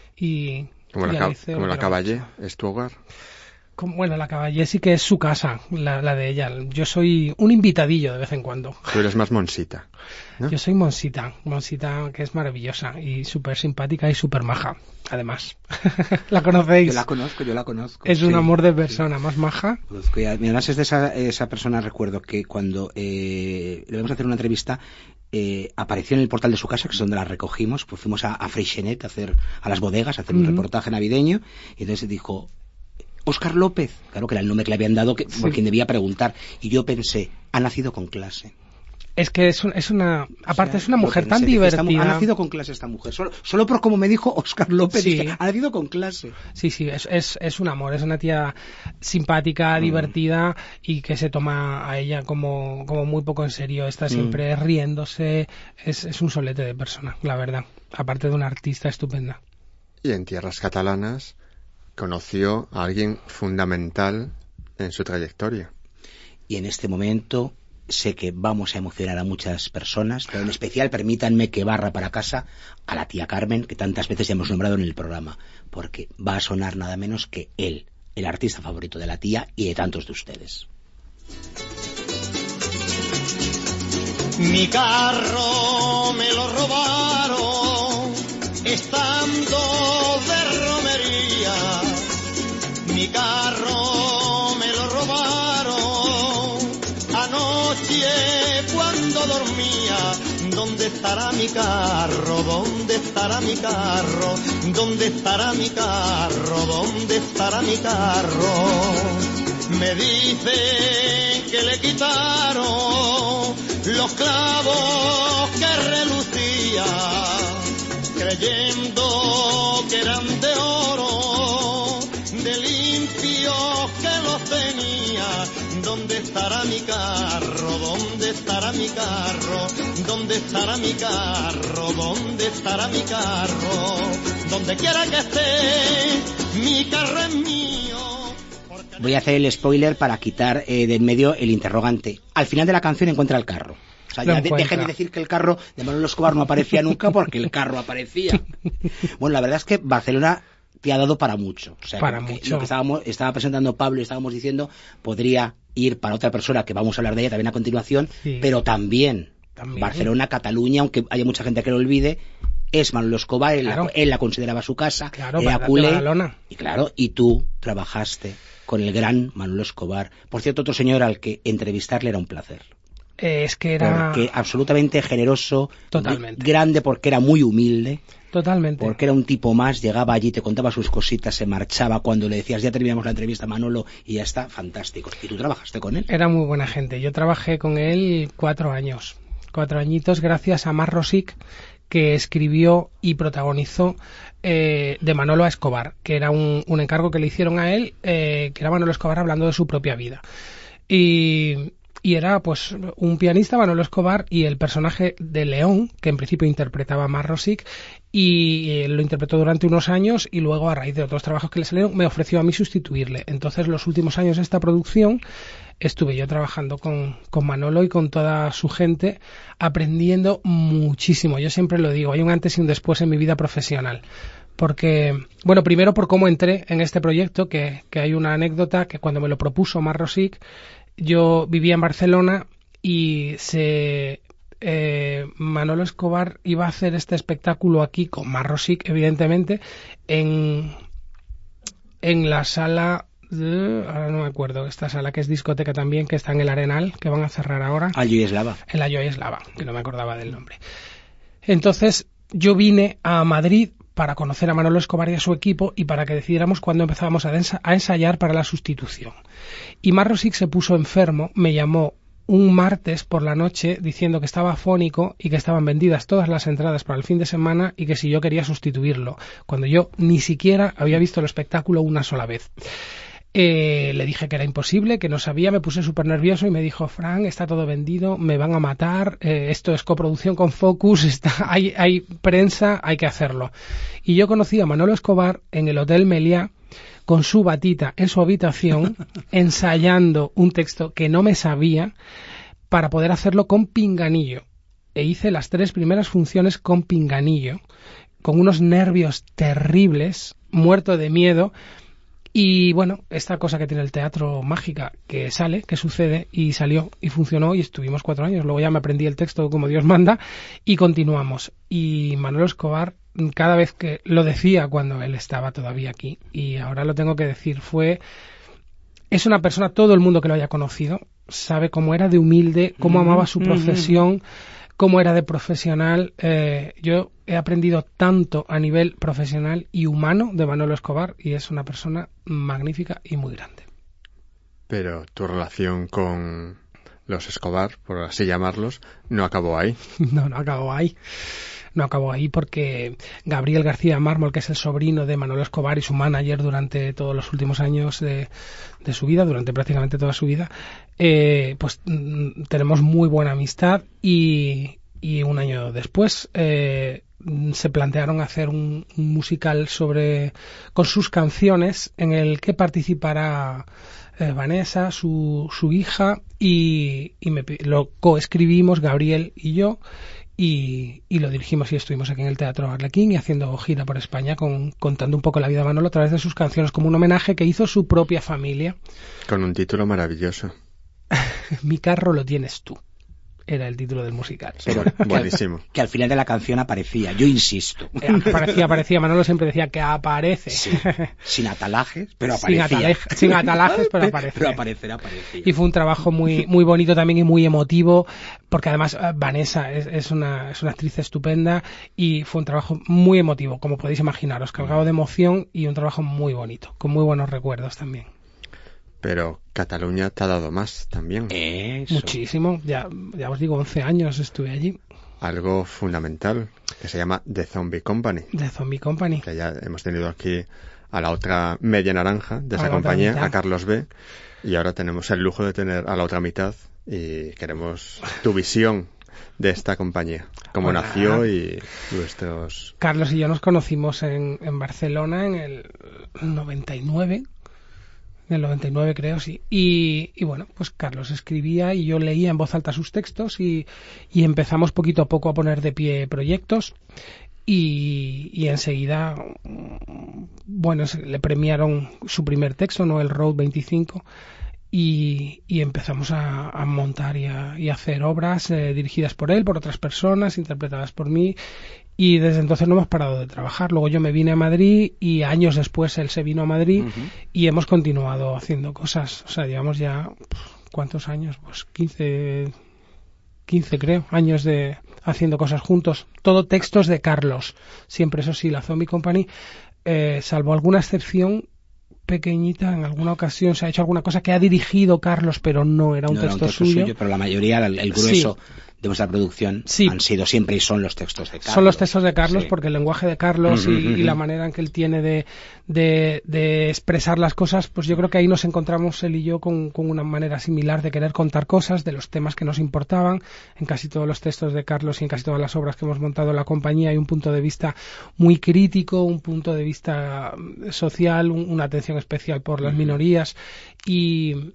Y, como y la, ca- como la Caballé, ¿es tu hogar? Bueno, la Caballé sí que es su casa, la, la de ella. Yo soy un invitadillo de vez en cuando. Tú eres más Monsita, ¿no? Yo soy Monsita, Monsita, que es maravillosa y súper simpática y súper maja, además. ¿La conocéis? Yo la conozco, yo la conozco. Es sí, un amor de persona, sí. Más maja. Conozco ya. Además es de esa, esa persona, recuerdo que cuando eh, le vamos a hacer una entrevista, Eh, apareció en el portal de su casa, que es donde la recogimos, pues fuimos a, a Freixenet a hacer, a las bodegas, a hacer un uh-huh. reportaje navideño, y entonces dijo, Óscar López, claro que era el nombre que le habían dado, que, sí. por quien debía preguntar, y yo pensé, ha nacido con clase. Es que es, un, es una, aparte o sea, es una mujer pensé, tan divertida. Esta, ha nacido con clase esta mujer, solo, solo por como me dijo Óscar López, sí. dije, ha nacido con clase. Sí, sí, es, es, es un amor, es una tía simpática, mm. divertida, y que se toma a ella como, como muy poco en serio, está siempre mm. riéndose, es, es un solete de persona, la verdad, aparte de una artista estupenda. Y en tierras catalanas conoció a alguien fundamental en su trayectoria. Y en este momento sé que vamos a emocionar a muchas personas, pero en especial permítanme que barra para casa a la tía Carmen, que tantas veces ya hemos nombrado en el programa, porque va a sonar nada menos que él, el artista favorito de la tía y de tantos de ustedes. Mi carro me lo robaron estando de romería. Mi carro me lo robaron anoche cuando dormía. ¿Dónde estará mi carro? ¿Dónde estará mi carro? ¿Dónde estará mi carro? ¿Dónde estará mi carro? Me dicen que le quitaron los clavos que relucía, creyendo que eran de oro, de limpio que los tenía. ¿Dónde estará mi carro? ¿Dónde estará mi carro? ¿Dónde estará mi carro? ¿Dónde estará mi carro? Donde quiera que esté, mi carro es mío. Voy a hacer el spoiler para quitar eh, de en medio el interrogante. Al final de la canción encuentra el carro. O sea, ya de, déjenme decir que el carro de Manolo Escobar no aparecía nunca, porque el carro aparecía. Bueno, la verdad es que Barcelona te ha dado para mucho. O sea, para que mucho. Lo que estábamos, estaba presentando Pablo y estábamos diciendo, podría ir para otra persona, que vamos a hablar de ella también a continuación, sí. pero también, también Barcelona, Cataluña, aunque haya mucha gente que lo olvide, es Manolo Escobar, él, claro. la, él la consideraba su casa, claro, era culé, la y claro, y tú trabajaste con el gran Manolo Escobar. Por cierto, otro señor al que entrevistarle era un placer. Eh, es que era... Porque absolutamente generoso, totalmente grande porque era muy humilde. Totalmente. Porque era un tipo más, llegaba allí, te contaba sus cositas, se marchaba cuando le decías, ya terminamos la entrevista, Manolo, y ya está, fantástico. ¿Y tú trabajaste con él? Era muy buena gente. Yo trabajé con él cuatro años. Cuatro añitos gracias a Mar Rosic, que escribió y protagonizó eh, de Manolo a Escobar, que era un, un encargo que le hicieron a él, eh, que era Manolo Escobar hablando de su propia vida. Y... Y era pues un pianista, Manolo Escobar, y el personaje de León, que en principio interpretaba a Mar Rosic, y eh, lo interpretó durante unos años, y luego a raíz de otros trabajos que le salieron me ofreció a mí sustituirle. Entonces los últimos años de esta producción estuve yo trabajando con, con Manolo y con toda su gente, aprendiendo muchísimo. Yo siempre lo digo, hay un antes y un después en mi vida profesional. Porque, bueno, primero por cómo entré en este proyecto, que, que hay una anécdota que cuando me lo propuso Mar Rosic, yo vivía en Barcelona y se... Eh, Manolo Escobar iba a hacer este espectáculo aquí con Mar Rosic, evidentemente, en, en la sala, de, ahora no me acuerdo, esta sala que es discoteca también, que está en el Arenal, que van a cerrar ahora. Ah, Yoyeslava. En la Yoyeslava, que no me acordaba del nombre. Entonces, yo vine a Madrid para conocer a Manolo Escobar y a su equipo y para que decidiéramos cuándo empezábamos a, ensa- a ensayar para la sustitución. Y Mar Rosic se puso enfermo, me llamó un martes por la noche diciendo que estaba afónico y que estaban vendidas todas las entradas para el fin de semana y que si yo quería sustituirlo, cuando yo ni siquiera había visto el espectáculo una sola vez. Eh, le dije que era imposible, que no sabía, me puse súper nervioso y me dijo: Fran, está todo vendido, me van a matar, eh, esto es coproducción con Focus, está, hay, hay prensa, hay que hacerlo. Y yo conocí a Manolo Escobar en el Hotel Meliá, con su batita en su habitación, ensayando un texto que no me sabía para poder hacerlo con pinganillo. E hice las tres primeras funciones con pinganillo, con unos nervios terribles, muerto de miedo. Y bueno, esta cosa que tiene el teatro mágica, que sale, que sucede, y salió, y funcionó, y estuvimos cuatro años. Luego ya me aprendí el texto como Dios manda, y continuamos. Y Manolo Escobar, cada vez que lo decía cuando él estaba todavía aquí, y ahora lo tengo que decir, fue... Es una persona, todo el mundo que lo haya conocido, sabe cómo era de humilde, cómo mm-hmm. amaba su profesión, mm-hmm. cómo era de profesional. Eh, yo he aprendido tanto a nivel profesional y humano de Manolo Escobar, y es una persona magnífica y muy grande. Pero tu relación con los Escobar, por así llamarlos, no acabó ahí. No, no acabó ahí. No acabó ahí porque Gabriel García Mármol, que es el sobrino de Manolo Escobar y su manager durante todos los últimos años de, de su vida, durante prácticamente toda su vida, eh, pues mm, tenemos muy buena amistad y, y un año después eh, se plantearon hacer un, un musical sobre con sus canciones en el que participará eh, Vanessa, su, su hija, y, y me, lo coescribimos Gabriel y yo. Y, y lo dirigimos y estuvimos aquí en el Teatro Arlequín y haciendo gira por España con, contando un poco la vida de Manolo a través de sus canciones, como un homenaje que hizo su propia familia. Con un título maravilloso. Mi carro lo tienes tú. Era el título del musical. Pero buenísimo. Que, que al final de la canción aparecía, yo insisto. Eh, aparecía, aparecía. Manolo siempre decía que aparece. Sí, sin atalajes, pero aparecía. Sin, atalaje, sin atalajes, pero aparece. Pero aparecer, aparecía. Y fue un trabajo muy muy bonito también y muy emotivo, porque además Vanessa es, es, una, es una actriz estupenda y fue un trabajo muy emotivo, como podéis imaginaros, cargado de emoción y un trabajo muy bonito, con muy buenos recuerdos también. Pero Cataluña te ha dado más también. Eso. Muchísimo. Ya, ya os digo, once años estuve allí. Algo fundamental, que se llama The Zombie Company. The Zombie Company. Que ya hemos tenido aquí a la otra media naranja de esa compañía, a Carlos B. Y ahora tenemos el lujo de tener a la otra mitad y queremos tu visión de esta compañía. Cómo Hola. nació y nuestros... Carlos y yo nos conocimos en, en Barcelona en el noventa y nueve. En el noventa y nueve creo, sí. Y, y bueno, pues Carlos escribía y yo leía en voz alta sus textos y, y empezamos poquito a poco a poner de pie proyectos y, y enseguida, bueno, le premiaron su primer texto, ¿no? El Road veinticinco, y, y empezamos a, a montar y a, y a hacer obras eh, dirigidas por él, por otras personas, interpretadas por mí. Y desde entonces no hemos parado de trabajar. Luego yo me vine a Madrid y años después él se vino a Madrid uh-huh. y hemos continuado haciendo cosas. O sea, llevamos ya, ¿cuántos años? Pues quince, quince creo, años de haciendo cosas juntos. Todo textos de Carlos. Siempre, eso sí, la Zombie Company, eh, salvo alguna excepción pequeñita, en alguna ocasión se ha hecho alguna cosa que ha dirigido Carlos, pero no era un, no texto, era un texto suyo. suyo. Pero la mayoría, el, el grueso... Sí. de vuestra producción sí. han sido siempre y son los textos de Carlos. Son los textos de Carlos sí. porque el lenguaje de Carlos uh-huh, y, uh-huh. y la manera en que él tiene de, de, de expresar las cosas, pues yo creo que ahí nos encontramos él y yo con, con una manera similar de querer contar cosas, de los temas que nos importaban. En casi todos los textos de Carlos y en casi todas las obras que hemos montado en la compañía hay un punto de vista muy crítico, un punto de vista social, un, una atención especial por las uh-huh. minorías y...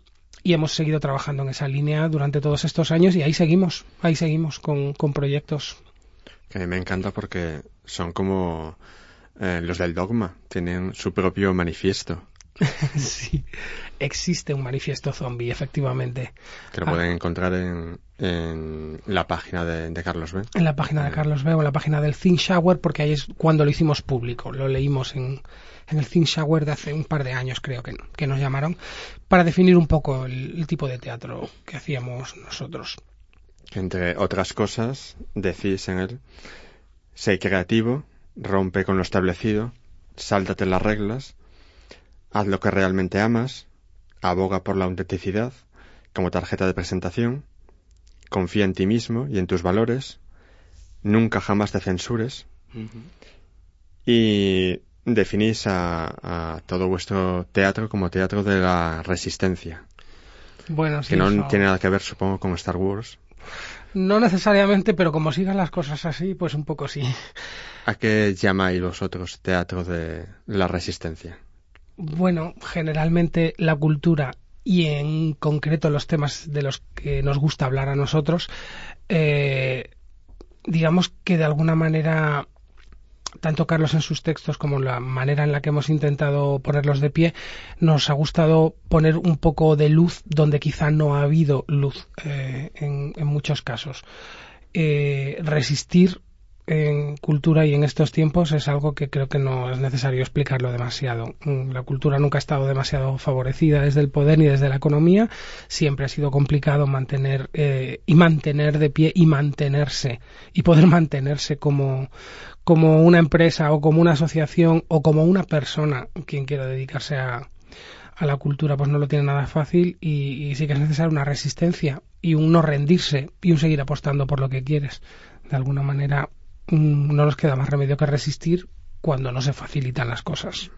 y hemos seguido trabajando en esa línea durante todos estos años y ahí seguimos, ahí seguimos con, con proyectos. Que a mí me encanta porque son como eh, los del Dogma, tienen su propio manifiesto. Sí, existe un manifiesto zombie, efectivamente. Que lo ah. pueden encontrar en, en la página de, de Carlos B. En la página de Carlos B o en la página del Think Shower, porque ahí es cuando lo hicimos público. Lo leímos en, en el Think Shower de hace un par de años, creo que, que nos llamaron, para definir un poco el, el tipo de teatro que hacíamos nosotros. Entre otras cosas, decís en él: sé creativo, rompe con lo establecido, sáltate las reglas, haz lo que realmente amas, aboga por la autenticidad como tarjeta de presentación, confía en ti mismo y en tus valores, nunca jamás te censures. Uh-huh. Y definís a, a todo vuestro teatro como teatro de la resistencia. Bueno, sí, que no eso... tiene nada que ver, supongo, con Star Wars. No necesariamente, pero como sigan las cosas así, pues un poco sí. ¿A qué llamáis vosotros teatro de la resistencia? Bueno, generalmente la cultura y en concreto los temas de los que nos gusta hablar a nosotros, eh, digamos que de alguna manera, tanto Carlos en sus textos como la manera en la que hemos intentado ponerlos de pie, nos ha gustado poner un poco de luz donde quizá no ha habido luz eh, en, en muchos casos. Eh, resistir en cultura y en estos tiempos es algo que creo que no es necesario explicarlo demasiado. La cultura nunca ha estado demasiado favorecida desde el poder ni desde la economía. Siempre ha sido complicado mantener eh, y mantener de pie y mantenerse y poder mantenerse como, como una empresa o como una asociación o como una persona quien quiera dedicarse a, a la cultura, pues no lo tiene nada fácil y, y sí que es necesaria una resistencia y un no rendirse y un seguir apostando por lo que quieres. De alguna manera no nos queda más remedio que resistir cuando no se facilitan las cosas.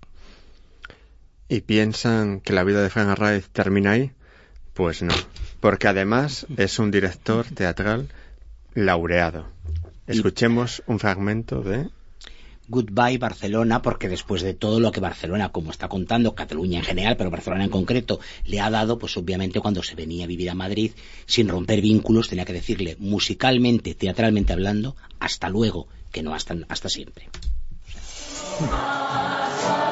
¿Y piensan que la vida de Fran Arraiz termina ahí? Pues no, porque además es un director teatral laureado. Escuchemos un fragmento de Goodbye Barcelona, porque después de todo lo que Barcelona, como está contando, Cataluña en general, pero Barcelona en concreto, le ha dado, pues obviamente cuando se venía a vivir a Madrid, sin romper vínculos, tenía que decirle musicalmente, teatralmente hablando, hasta luego, que no hasta, hasta siempre. O sea.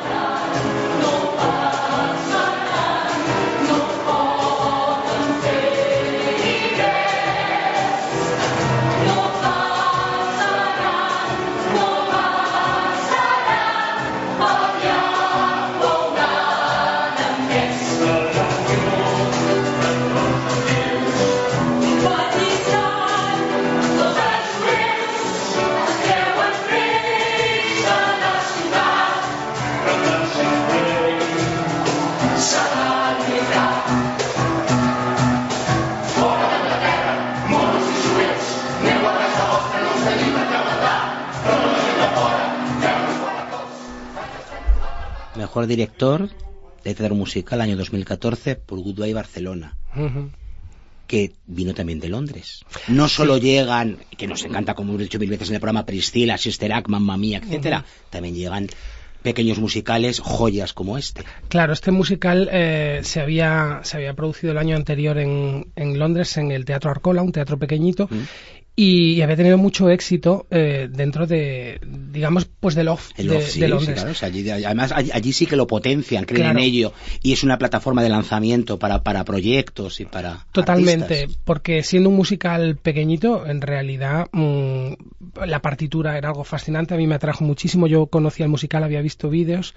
Mejor director de teatro musical año dos mil catorce por Goodbye Barcelona, uh-huh. que vino también de Londres. No solo sí. llegan, que nos encanta, como hemos dicho mil veces en el programa, Priscilla, Sister Act, Mamma Mía, etcétera. Uh-huh. También llegan pequeños musicales, joyas como este. Claro, este musical eh, se había se había producido el año anterior en, en Londres, en el Teatro Arcola, un teatro pequeñito, uh-huh. y había tenido mucho éxito eh, dentro de, digamos, pues del off, el de, off sí, de Londres. Sí, claro, o sea, allí, además, allí, allí sí que lo potencian, creen claro. en ello, y es una plataforma de lanzamiento para, para proyectos y para Totalmente, artistas. Porque siendo un musical pequeñito, en realidad mmm, la partitura era algo fascinante, a mí me atrajo muchísimo, yo conocía el musical, había visto vídeos,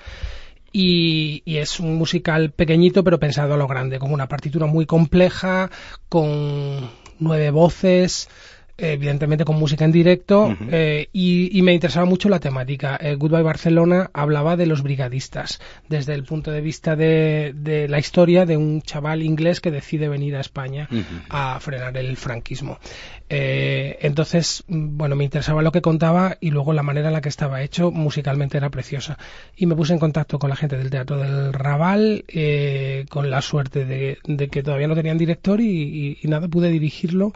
Y, y es un musical pequeñito pero pensado a lo grande, con una partitura muy compleja, con nueve voces, evidentemente con música en directo, uh-huh. eh, y, y me interesaba mucho la temática. eh, Goodbye Barcelona hablaba de los brigadistas desde el punto de vista de, de la historia de un chaval inglés que decide venir a España uh-huh. a frenar el franquismo. Eh, entonces, bueno, me interesaba lo que contaba y luego la manera en la que estaba hecho musicalmente era preciosa. Y me puse en contacto con la gente del Teatro del Raval, eh, con la suerte de, de que todavía no tenían director y, y, y nada, pude dirigirlo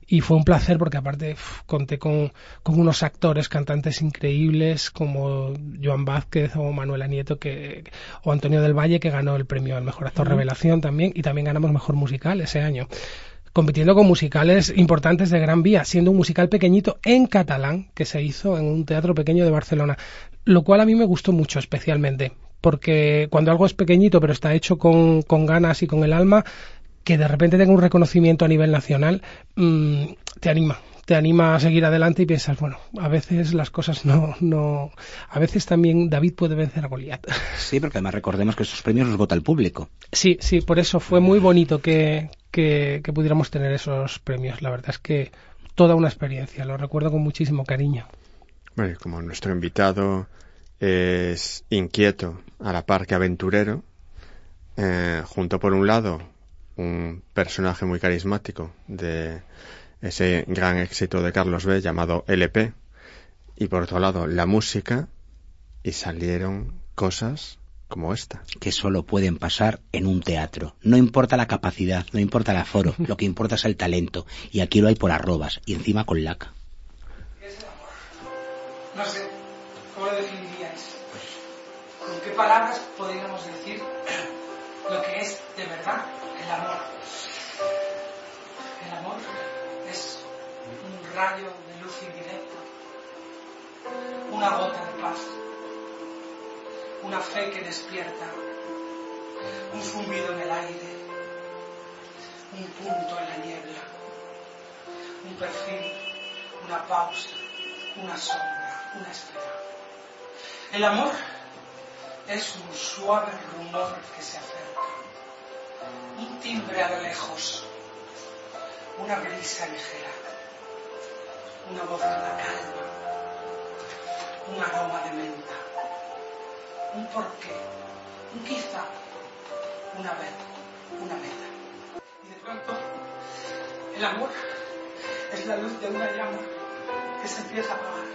y fue un placer porque aparte uf, conté con, con unos actores, cantantes increíbles como Joan Vázquez o Manuela Nieto que, o Antonio del Valle, que ganó el premio al mejor actor revelación también, y también ganamos mejor musical ese año, compitiendo con musicales importantes de Gran Vía, siendo un musical pequeñito en catalán que se hizo en un teatro pequeño de Barcelona, lo cual a mí me gustó mucho especialmente, porque cuando algo es pequeñito pero está hecho con, con ganas y con el alma, que de repente tenga un reconocimiento a nivel nacional, mmm, te anima, te anima a seguir adelante y piensas, bueno, a veces las cosas no, no, a veces también David puede vencer a Goliat. Sí, porque además recordemos que estos premios los vota el público. Sí, sí, por eso fue muy bonito que, que, que pudiéramos tener esos premios. La verdad es que toda una experiencia, lo recuerdo con muchísimo cariño. Bueno, como nuestro invitado es inquieto a la par que aventurero, eh, junto por un lado un personaje muy carismático de ese gran éxito de Carlos B llamado L P, y por otro lado la música, y salieron cosas como esta. Que solo pueden pasar en un teatro. No importa la capacidad, no importa el aforo, lo que importa es el talento, y aquí lo hay por arrobas, y encima con laca. ¿Qué es el amor? No sé, ¿cómo lo definiríais? ¿Con qué palabras podríamos decir lo que es de verdad el amor? El amor es un rayo de luz indirecto, una gota de paz, una fe que despierta, un zumbido en el aire, un punto en la niebla, un perfil, una pausa, una sombra, una espera. El amor es un suave rumor que se acerca, un timbre a lo lejos, una brisa ligera, una voz de la calma, un aroma de menta, un porqué, un quizá, una vez, una meta. Y de pronto, el amor es la luz de una llama que se empieza a apagar,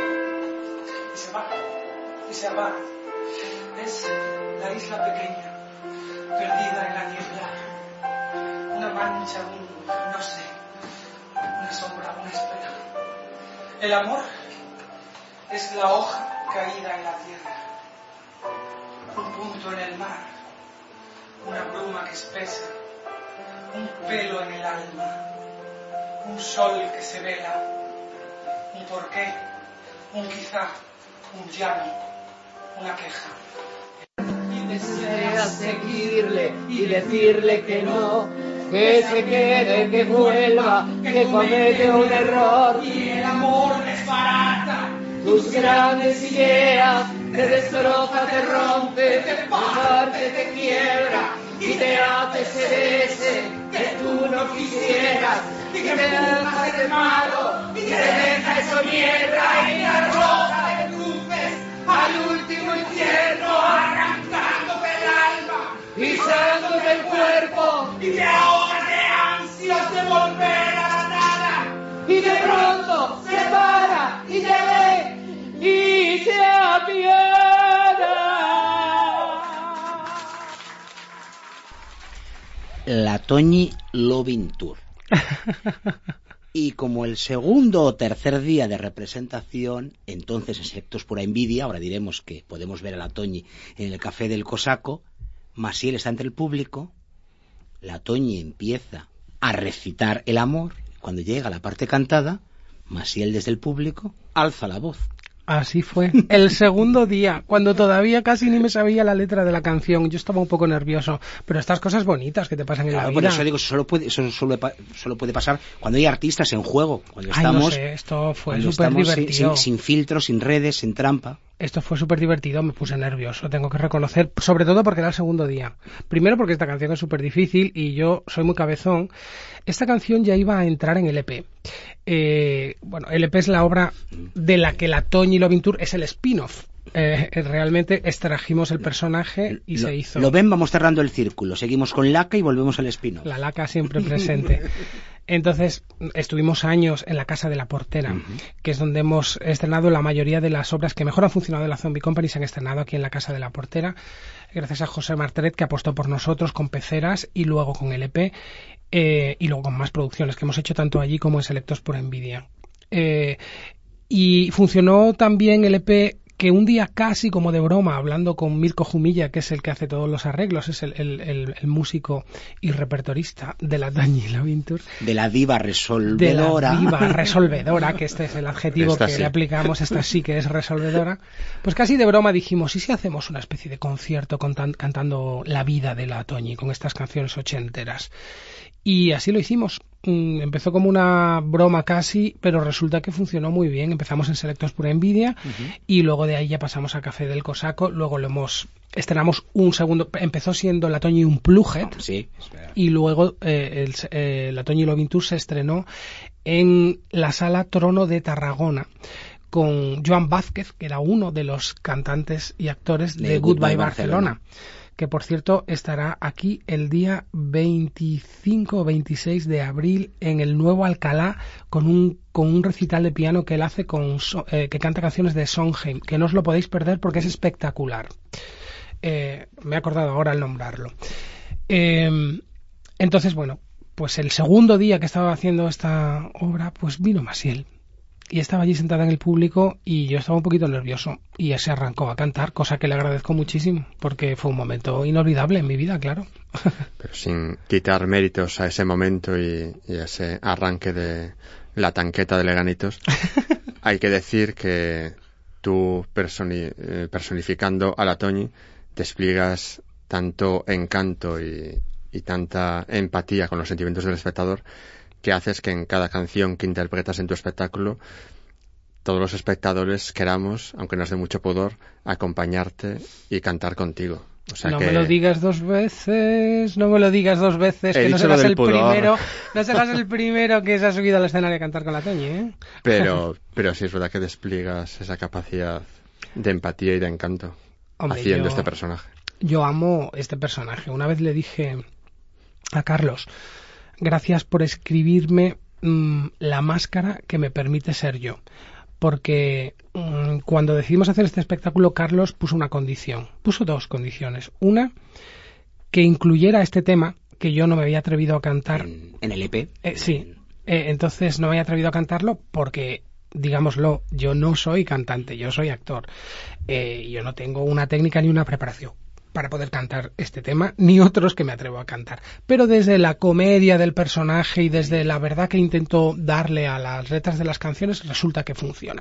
y se va, y se apaga. Es la isla pequeña, perdida en la niebla, una mancha, un, no sé, una sombra, una espera. El amor es la hoja caída en la tierra, un punto en el mar, una bruma que espesa, un pelo en el alma, un sol que se vela, un porqué, un quizá, un llano, una queja. Deseas seguirle y decirle que no, que se quede, que vuelva, que comete un error. Y el amor desbarata tus grandes ideas, te destroza, te rompe, te parte, te quiebra y te hace ser ese que tú no quisieras, y que te deja ser malo y te deja eso mierda y la rosa de cruces al último infierno, arrancándote el alma, pisándote el cuerpo, y te ahogas de ansias de volver a la nada, y de pronto se para y te ve y se apiada. La Toñi Loving Tour. Y como el segundo o tercer día de representación, entonces, exceptos por envidia, ahora diremos que podemos ver a la Toñi en el Café del Cosaco, Maciel está entre el público, la Toñi empieza a recitar el amor, cuando llega la parte cantada, Maciel desde el público alza la voz. Así fue. El segundo día, cuando todavía casi ni me sabía la letra de la canción, yo estaba un poco nervioso, pero estas cosas bonitas que te pasan en claro, la vida. Por eso digo, solo puede, eso solo, solo puede pasar cuando hay artistas en juego, cuando Ay, estamos, no sé, esto fue cuando súper estamos divertido. Sin, sin filtros, sin redes, sin trampa. Esto fue súper divertido, me puse nervioso, tengo que reconocer, sobre todo porque era el segundo día. Primero porque esta canción es súper difícil y yo soy muy cabezón. Esta canción ya iba a entrar en L P. Eh, bueno, L P es la obra de la que la Toñi Loving Tour es el spin-off. Eh, realmente extrajimos el personaje y lo, se hizo. Lo ven, vamos cerrando el círculo. Seguimos con Laca y volvemos al spin-off. La Laca siempre presente. Entonces, estuvimos años en la Casa de la Portera, uh-huh. que es donde hemos estrenado la mayoría de las obras que mejor han funcionado de la Zombie Company, se han estrenado aquí en la Casa de la Portera, gracias a José Martret, que apostó por nosotros con Peceras y luego con L P. eh, y luego con más producciones que hemos hecho tanto allí como en Selectos por Nvidia. Eh, y funcionó también el E P que un día casi como de broma, hablando con Mirko Jumilla, que es el que hace todos los arreglos, es el, el, el, el músico y repertorista de la Toñi Lovintur. De la diva resolvedora. De la diva resolvedora, que este es el adjetivo esta que sí le aplicamos, esta sí que es resolvedora. Pues casi de broma dijimos, ¿y si hacemos una especie de concierto contan, cantando la vida de la Toñi con estas canciones ochenteras? Y así lo hicimos. Mm, empezó como una broma casi, pero resulta que funcionó muy bien. Empezamos en Selectos por Nvidia uh-huh. y luego de ahí ya pasamos a Café del Cosaco. Luego lo hemos estrenamos un segundo. Empezó siendo la Toñi Unplugged oh, sí, y luego eh, el, eh, la Toñi Lovintur se estrenó en la Sala Trono de Tarragona con Joan Vázquez, que era uno de los cantantes y actores de, de Goodbye, Goodbye Barcelona. Barcelona. Que por cierto estará aquí el día veinticinco o veintiséis de abril en el nuevo Alcalá con un con un recital de piano que él hace con eh, que canta canciones de Sondheim, que no os lo podéis perder porque es espectacular. Eh, me he acordado ahora al nombrarlo. Eh, entonces, bueno, pues el segundo día que estaba haciendo esta obra, pues vino Maciel. Y estaba allí sentada en el público y yo estaba un poquito nervioso y se arrancó a cantar, cosa que le agradezco muchísimo porque fue un momento inolvidable en mi vida, claro. Pero sin quitar méritos a ese momento y, y a ese arranque de la tanqueta de Leganitos, hay que decir que tú personi- eh, personificando a la Toñi despliegas tanto encanto y, y tanta empatía con los sentimientos del espectador que haces que en cada canción que interpretas en tu espectáculo todos los espectadores queramos, aunque nos dé mucho pudor, acompañarte y cantar contigo. O sea no que... me lo digas dos veces, no me lo digas dos veces, He que no serás el pudor. primero, no serás el primero que se ha subido al escenario a cantar con la Toñi, ¿eh? Pero, pero sí es verdad que despliegas esa capacidad de empatía y de encanto Hombre, haciendo yo, este personaje. Yo amo este personaje. Una vez le dije a Carlos, gracias por escribirme mmm, la máscara que me permite ser yo. Porque mmm, cuando decidimos hacer este espectáculo, Carlos puso una condición. Puso dos condiciones. Una, que incluyera este tema que yo no me había atrevido a cantar. ¿En, en el E P? Eh, sí. Eh, entonces no me había atrevido a cantarlo porque, digámoslo, yo no soy cantante, yo soy actor. Eh, yo no tengo una técnica ni una preparación para poder cantar este tema, ni otros que me atrevo a cantar. Pero desde la comedia del personaje y desde la verdad que intento darle a las letras de las canciones, resulta que funciona.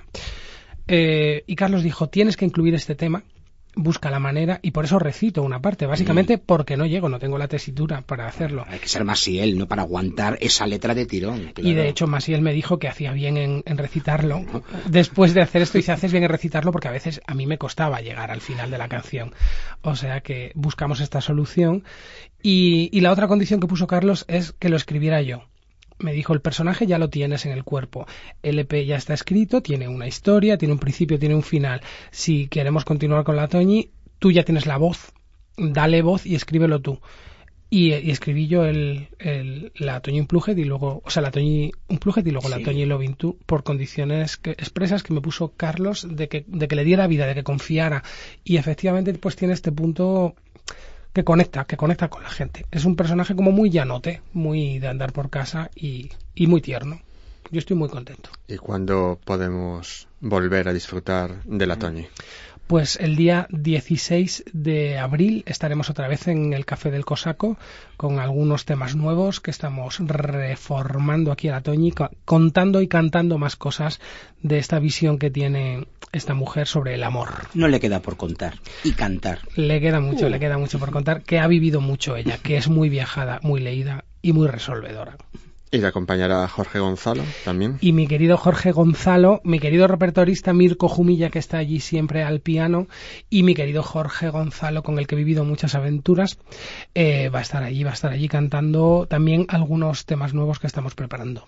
Eh, y Carlos dijo, tienes que incluir este tema, busca la manera, y por eso recito una parte, básicamente porque no llego, no tengo la tesitura para hacerlo. Hay que ser Maciel, ¿no? Para aguantar esa letra de tirón. Claro. Y de hecho Maciel me dijo que hacía bien en, en recitarlo. Después de hacer esto, dice, haces bien en recitarlo porque a veces a mí me costaba llegar al final de la canción. O sea que buscamos esta solución. Y, y la otra condición que puso Carlos es que lo escribiera yo. Me dijo, el personaje ya lo tienes en el cuerpo, el E P ya está escrito, tiene una historia, tiene un principio, tiene un final. Si queremos continuar con la Toñi, tú ya tienes la voz, dale voz y escríbelo tú. Y, y escribí yo el, el, la Toñi Unplugged y luego, o sea, la Toñi Unplugged y luego sí. la Toñi Lovintur por condiciones que, expresas que me puso Carlos de que, de que le diera vida, de que confiara. Y efectivamente pues tiene este punto que conecta, que conecta con la gente. Es un personaje como muy llanote, muy de andar por casa y, y muy tierno. Yo estoy muy contento. ¿Y cuándo podemos volver a disfrutar de la Toñi? Pues el día dieciséis de abril estaremos otra vez en el Café del Cosaco con algunos temas nuevos que estamos reformando aquí a la Toñi, contando y cantando más cosas de esta visión que tiene esta mujer sobre el amor. No le queda por contar y cantar. Le queda mucho, uh. le queda mucho por contar, que ha vivido mucho ella, que es muy viajada, muy leída y muy resolvedora. Y le acompañará Jorge Gonzalo también. Y mi querido Jorge Gonzalo, mi querido repertorista Mirko Jumilla, que está allí siempre al piano, y mi querido Jorge Gonzalo, con el que he vivido muchas aventuras, eh, va a estar allí, va a estar allí cantando también algunos temas nuevos que estamos preparando.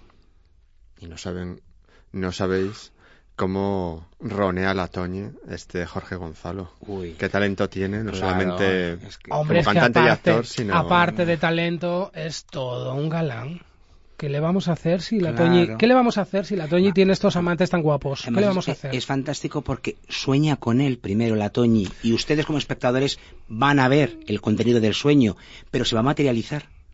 Y no saben, no sabéis cómo ronea la Toñi este Jorge Gonzalo. Uy. Qué talento tiene, no claro, solamente es que, como hombre, cantante es que aparte, y actor, sino... aparte de talento, es todo un galán. ¿Qué le vamos a hacer si la claro. Toñi, ¿qué le vamos a hacer si la Toñi tiene estos amantes tan guapos? Además, ¿Qué le vamos a es, hacer? Es fantástico porque sueña con él primero la Toñi y ustedes como espectadores van a ver el contenido del sueño, pero se va a materializar.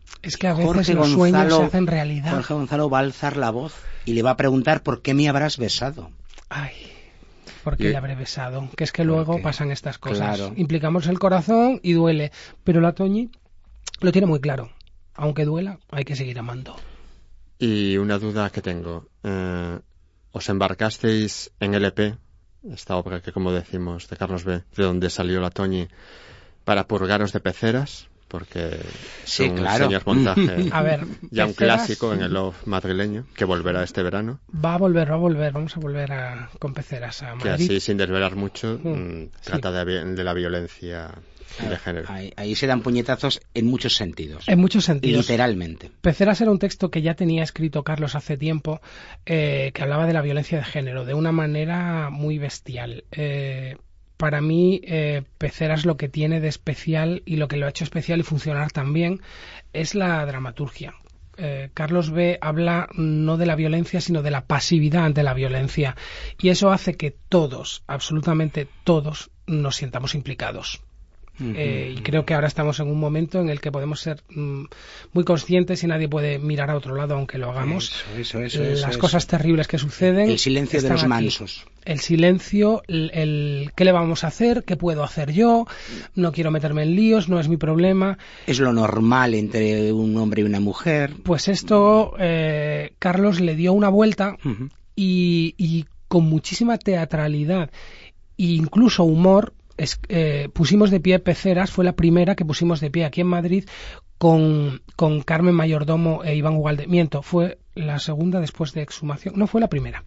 Es que a veces Jorge los Gonzalo, sueños se hacen realidad. Jorge Gonzalo va a alzar la voz y le va a preguntar por qué me habrás besado. Ay, ¿por qué Y- le habré besado? Que es que luego Porque, pasan estas cosas. claro. Implicamos el corazón y duele. Pero la Toñi lo tiene muy claro. Aunque duela, hay que seguir amando. Y una duda que tengo. Eh, ¿Os embarcasteis en L P, esta obra que, como decimos, de Carlos B., de donde salió la Toñi, para purgaros de peceras? Porque Sí, es un claro. señor montaje, A ver, ya un Peceras clásico en el love madrileño, que volverá este verano. Va a volver, va a volver. Vamos a volver a, con Peceras a Que Madrid. así, sin desvelar mucho, Mm, mm, sí. trata de, vi- de la violencia de género. Ahí, ahí se dan puñetazos en muchos sentidos. En muchos sentidos. Literalmente. Peceras era un texto que ya tenía escrito Carlos hace tiempo, eh, que hablaba de la violencia de género de una manera muy bestial. Eh, para mí, eh, Peceras lo que tiene de especial y lo que lo ha hecho especial y funcionar también es la dramaturgia. Eh, Carlos B. habla no de la violencia, sino de la pasividad ante la violencia. Y eso hace que todos, absolutamente todos, nos sientamos implicados. Eh, y creo que ahora estamos en un momento en el que podemos ser mm, muy conscientes y nadie puede mirar a otro lado aunque lo hagamos. Eso, eso, eso, Las eso, cosas eso. terribles que suceden. El silencio de están los aquí. mansos. El silencio, el, el qué le vamos a hacer, qué puedo hacer yo, no quiero meterme en líos, no es mi problema. Es lo normal entre un hombre y una mujer. Pues esto, eh, Carlos le dio una vuelta Ujú. y, y con muchísima teatralidad e incluso humor. Es, eh, pusimos de pie Peceras, fue la primera que pusimos de pie aquí en Madrid con, con Carmen Mayordomo e Iván Ugalde. Miento, fue la segunda después de Exhumación, no fue la primera.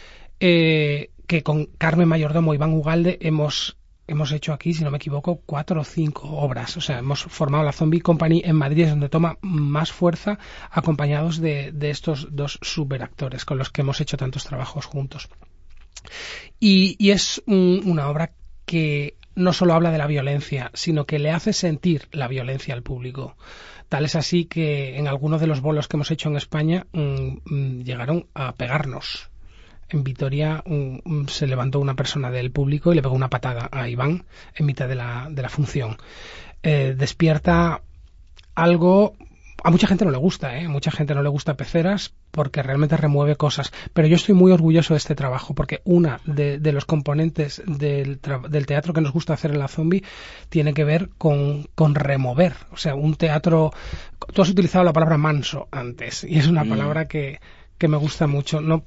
Eh, que con Carmen Mayordomo e Iván Ugalde hemos, hemos hecho aquí, si no me equivoco, cuatro o cinco obras. O sea, hemos formado la Zombie Company en Madrid, es donde toma más fuerza, acompañados de, de estos dos superactores con los que hemos hecho tantos trabajos juntos. Y, y es un, una obra que no solo habla de la violencia, sino que le hace sentir la violencia al público. Tal es así que en algunos de los bolos que hemos hecho en España mmm, mmm, llegaron a pegarnos. En Vitoria um, se levantó una persona del público y le pegó una patada a Iván en mitad de la, de la función. Eh, despierta algo... A mucha gente no le gusta, ¿eh? Mucha gente no le gusta Peceras porque realmente remueve cosas. Pero yo estoy muy orgulloso de este trabajo porque una de, de los componentes del, del teatro que nos gusta hacer en la Zombie tiene que ver con, con remover. O sea, un teatro... Tú has utilizado la palabra manso antes y es una Mm. palabra que, que me gusta mucho. No,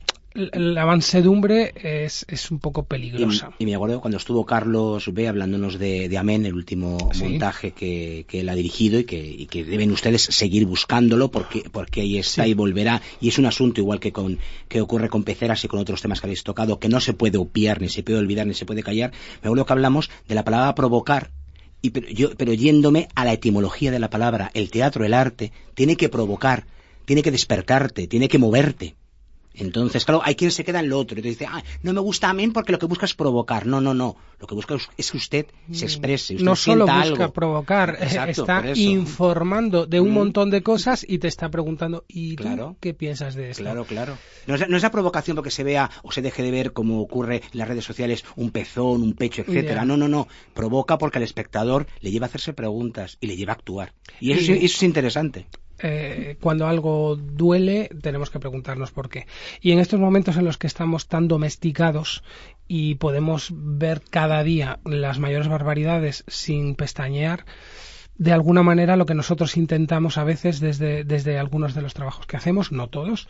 la mansedumbre es, es un poco peligrosa. Y, y me acuerdo cuando estuvo Carlos B. hablándonos de, de Amén, el último Sí. montaje que, que él ha dirigido y que, y que deben ustedes seguir buscándolo porque, porque ahí está Sí. y volverá. Y es un asunto igual que con que ocurre con Peceras y con otros temas que habéis tocado, que no se puede obviar, ni se puede olvidar, ni se puede callar. Me acuerdo que hablamos de la palabra provocar. Y pero, yo, pero yéndome a la etimología de la palabra, el teatro, el arte, tiene que provocar, tiene que despertarte, tiene que moverte. Entonces, claro, hay quien se queda en lo otro y te dice, ah, no me gusta Amén porque lo que busca es provocar. No, no, no. Lo que busca es que usted se exprese, usted No solo sienta busca algo. provocar, Exacto, está por eso. informando de un Mm. montón de cosas y te está preguntando, ¿y tú Claro. qué piensas de esto? Claro, claro. No es, no es la provocación porque se vea o se deje de ver, como ocurre en las redes sociales, un pezón, un pecho, etcétera. Ya. No, no, no. Provoca porque al espectador le lleva a hacerse preguntas y le lleva a actuar. Y eso, Y- es- eso es interesante. Eh, cuando algo duele, tenemos que preguntarnos por qué. Y en estos momentos en los que estamos tan domesticados y podemos ver cada día las mayores barbaridades sin pestañear, de alguna manera lo que nosotros intentamos a veces desde, desde algunos de los trabajos que hacemos, no todos,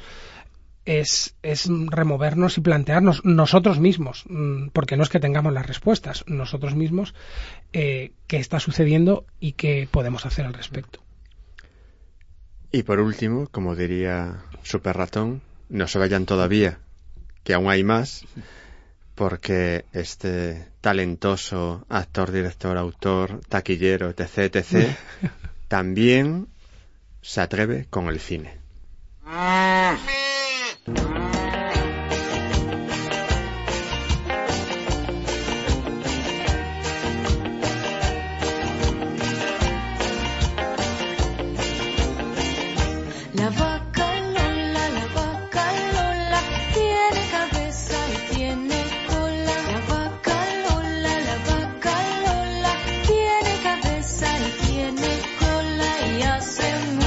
es, es removernos y plantearnos nosotros mismos, mm, porque no es que tengamos las respuestas, nosotros mismos, eh, qué está sucediendo y qué podemos hacer al respecto. Y por último, como diría Super Ratón, no se vayan todavía, que aún hay más, porque este talentoso actor, director, autor, taquillero, etc, etcétera, también se atreve con el cine. La vaca Lola, la vaca Lola, tiene cabeza y tiene cola. La vaca Lola, la vaca Lola, tiene cabeza y tiene cola y hace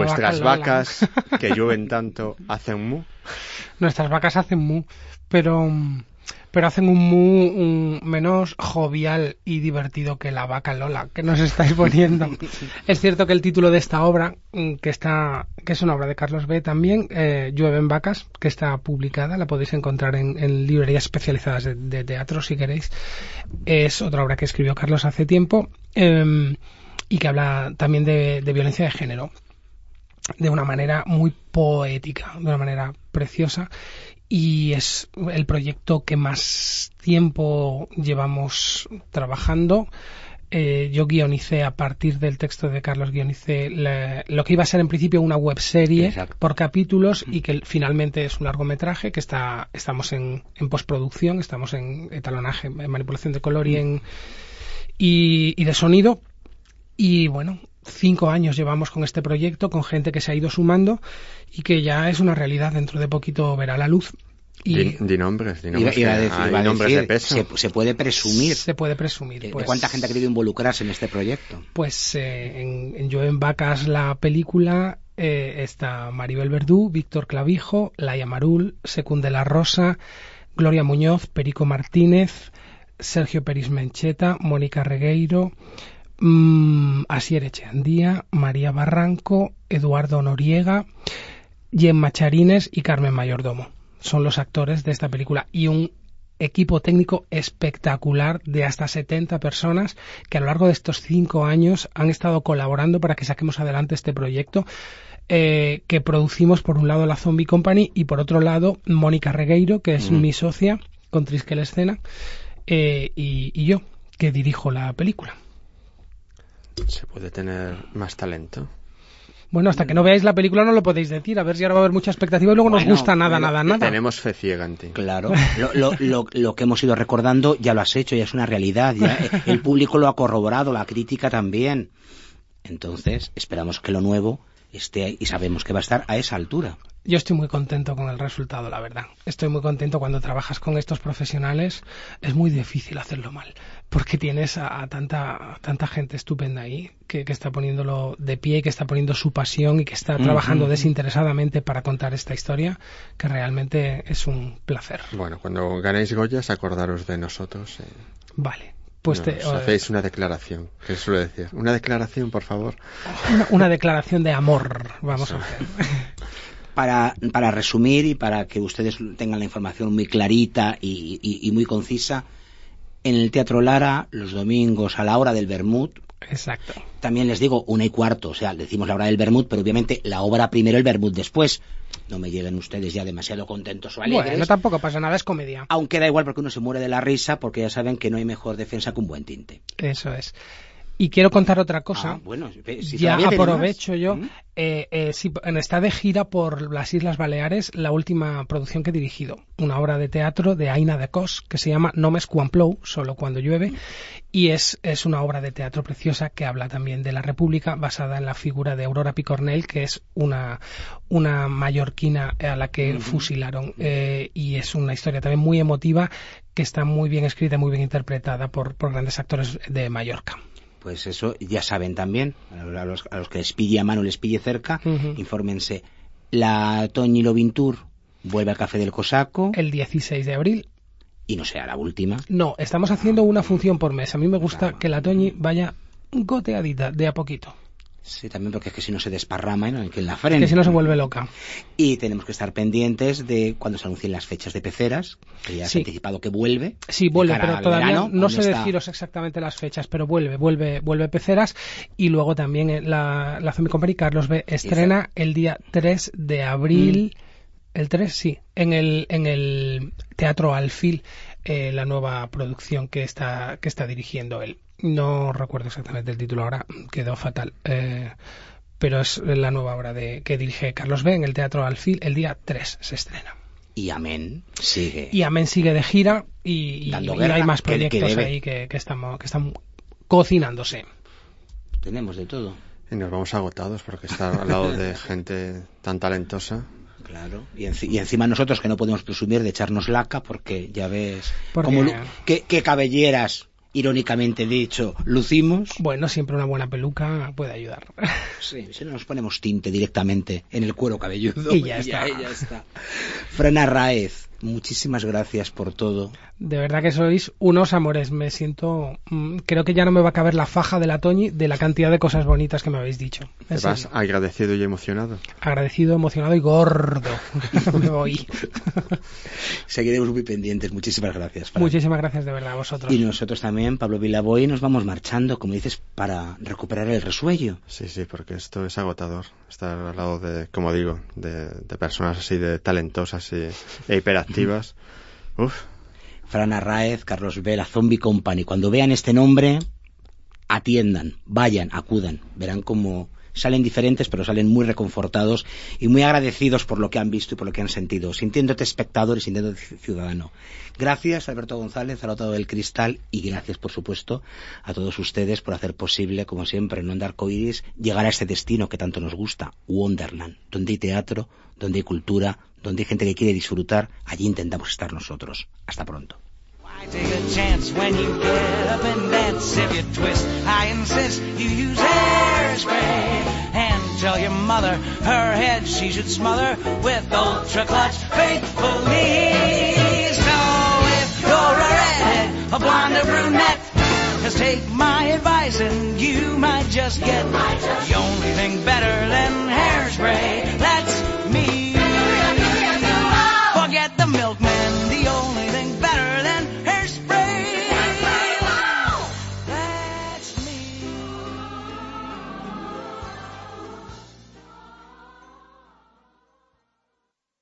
Nuestras vaca vacas que llueven tanto hacen mu. Nuestras vacas hacen mu, pero, pero hacen un mu un, menos jovial y divertido que la vaca Lola, que nos estáis poniendo. Es cierto que el título de esta obra, que está que es una obra de Carlos B. también, eh, Llueven vacas, que está publicada, la podéis encontrar en, en librerías especializadas de, de teatro si queréis. Es otra obra que escribió Carlos hace tiempo, eh, y que habla también de, de violencia de género, de una manera muy poética, de una manera preciosa, y es el proyecto que más tiempo llevamos trabajando. Eh, yo guionicé, a partir del texto de Carlos, guionicé la, lo que iba a ser en principio una webserie por capítulos, y que finalmente es un largometraje que está estamos en, en postproducción, estamos en etalonaje, en manipulación de color y, en, y, y de sonido. Y bueno, cinco años llevamos con este proyecto, con gente que se ha ido sumando y que ya es una realidad. Dentro de poquito verá la luz. Y di, di nombres, di nombres, iba, iba decir, hay iba nombres decir, de peso. Se, se puede presumir. Se puede presumir. ¿De, pues, ¿De cuánta gente ha querido involucrarse en este proyecto? Pues eh, en, en Llueven vacas, la película, eh, está Maribel Verdú, Víctor Clavijo, Laia Marul, Secunde la Rosa, Gloria Muñoz, Perico Martínez, Sergio Peris Mencheta, Mónica Regueiro, Mm, Asier Echeandía, María Barranco, Eduardo Noriega, Gemma Charines y Carmen Mayordomo. Son los actores de esta película, y un equipo técnico espectacular de hasta setenta personas que a lo largo de estos cinco años han estado colaborando para que saquemos adelante este proyecto, eh, que producimos por un lado la Zombie Company y por otro lado Mónica Regueiro, que es mm. mi socia con Triskel Escena, eh, y, y yo, que dirijo la película. ¿Se puede tener más talento? Bueno, hasta que no veáis la película no lo podéis decir. A ver si ahora va a haber mucha expectativa y luego bueno, nos gusta nada, nada, nada. Tenemos fe ciega en ti. Claro. Lo, lo, lo, lo que hemos ido recordando ya lo has hecho, ya es una realidad. Ya, el público lo ha corroborado, la crítica también. Entonces, esperamos que lo nuevo esté, y sabemos que va a estar a esa altura. Yo estoy muy contento con el resultado, la verdad. Estoy muy contento. Cuando trabajas con estos profesionales es muy difícil hacerlo mal, porque tienes a, a tanta a tanta gente estupenda ahí que, que está poniéndolo de pie, que está poniendo su pasión y que está trabajando uh-huh. desinteresadamente para contar esta historia, que realmente es un placer. Bueno, cuando ganéis Goyas, acordaros de nosotros. Eh. Vale. Pues te, Nos hacéis una declaración, que suele decir. Una declaración, por favor. Una, una declaración de amor, vamos Eso. a hacer. Para, para resumir y para que ustedes tengan la información muy clarita y, y, y muy concisa, en el Teatro Lara, los domingos a la hora del vermut. Exacto. También les digo una y cuarto, o sea, decimos la hora del vermut, pero obviamente la obra primero, el vermut después. No me lleguen ustedes ya demasiado contentos o alegres. Bueno, tampoco pasa nada, es comedia. Aunque da igual, porque uno se muere de la risa, porque ya saben que no hay mejor defensa que un buen tinte. Eso es. Y quiero contar otra cosa. Ah, bueno, si ya aprovecho yo. ¿Mm? Eh, eh, sí, está de gira por las Islas Baleares la última producción que he dirigido. Una obra de teatro de Aina de Cos que se llama Nomes Quan Plou, solo cuando llueve. Y es, es una obra de teatro preciosa que habla también de la República, basada en la figura de Aurora Picornell, que es una, una mallorquina a la que uh-huh. fusilaron. Eh, y es una historia también muy emotiva, que está muy bien escrita, muy bien interpretada por, por grandes actores de Mallorca. Pues eso ya saben también, a los, a los que les pille a mano, les pille cerca, uh-huh. infórmense. La Toñi Lovintur vuelve al Café del Cosaco. El dieciséis de abril. Y no sea la última. No, estamos haciendo una función por mes. A mí me gusta claro. que la Toñi vaya goteadita, de a poquito. Sí, también porque es que si no se desparrama, ¿no? En la frente. Es que si no se vuelve loca. Y tenemos que estar pendientes de cuando se anuncien las fechas de Peceras, que ya sí. se ha anticipado que vuelve. Sí, vuelve, pero todavía verano, no sé está... deciros exactamente las fechas, pero vuelve, vuelve, vuelve Peceras. Y luego también la, la Zombie Company, Carlos B. estrena Exacto. el día tres de abril. Mm. El tres, sí, en el, en el Teatro Alfil, eh, la nueva producción que está, que está dirigiendo él. No recuerdo exactamente el título ahora, quedó fatal, eh, pero es la nueva obra de, que dirige Carlos B. en el Teatro Alfil, el día tres se estrena. Y Amén sigue. Y Amén sigue de gira y, y, y hay más proyectos que, que ahí que, que, estamos, que están cocinándose. Tenemos de todo. Y nos vamos agotados porque está al lado de gente tan talentosa. Claro, y, enci- y encima nosotros que no podemos presumir de echarnos laca porque ya ves porque... como, qué, qué cabelleras irónicamente dicho, lucimos. Bueno, siempre una buena peluca puede ayudar. Sí, si no nos ponemos tinte directamente en el cuero cabelludo. Y ya está. Y ya, ya está. Fran Arráez, muchísimas gracias por todo. De verdad que sois unos amores. Me siento... Mmm, creo que ya no me va a caber la faja de la Toñi de la cantidad de cosas bonitas que me habéis dicho. ¿Te vas serio. agradecido y emocionado? Agradecido, emocionado y gordo. Me voy. Seguiremos muy pendientes. Muchísimas gracias, Fran. Muchísimas gracias de verdad a vosotros. Y nosotros también, Pablo Vilaboy, nos vamos marchando, como dices, para recuperar el resuello. Sí, sí, porque esto es agotador. Estar al lado de, como digo, de, de personas así de talentosas y, e hiperactivas. Uf. Fran Arráez, Carlos Vela, Zombie Company. Cuando vean este nombre, atiendan, vayan, acudan. Verán cómo salen diferentes, pero salen muy reconfortados y muy agradecidos por lo que han visto y por lo que han sentido, sintiéndote espectador y sintiéndote ciudadano. Gracias, Alberto González, al otro lado del cristal, y gracias, por supuesto, a todos ustedes por hacer posible, como siempre, en Onda Arcoiris, llegar a este destino que tanto nos gusta, Wonderland, donde hay teatro, donde hay cultura, donde hay gente que quiere disfrutar. Allí intentamos estar nosotros. Hasta pronto. Take a chance when you get up and dance. If you twist, I insist you use hairspray. And tell your mother her head she should smother with Ultra Clutch faithfully. So if you're a redhead, a blonde, a brunette, just take my advice and you might just get the only thing better than hairspray. That's me. Forget the milkman, the only thing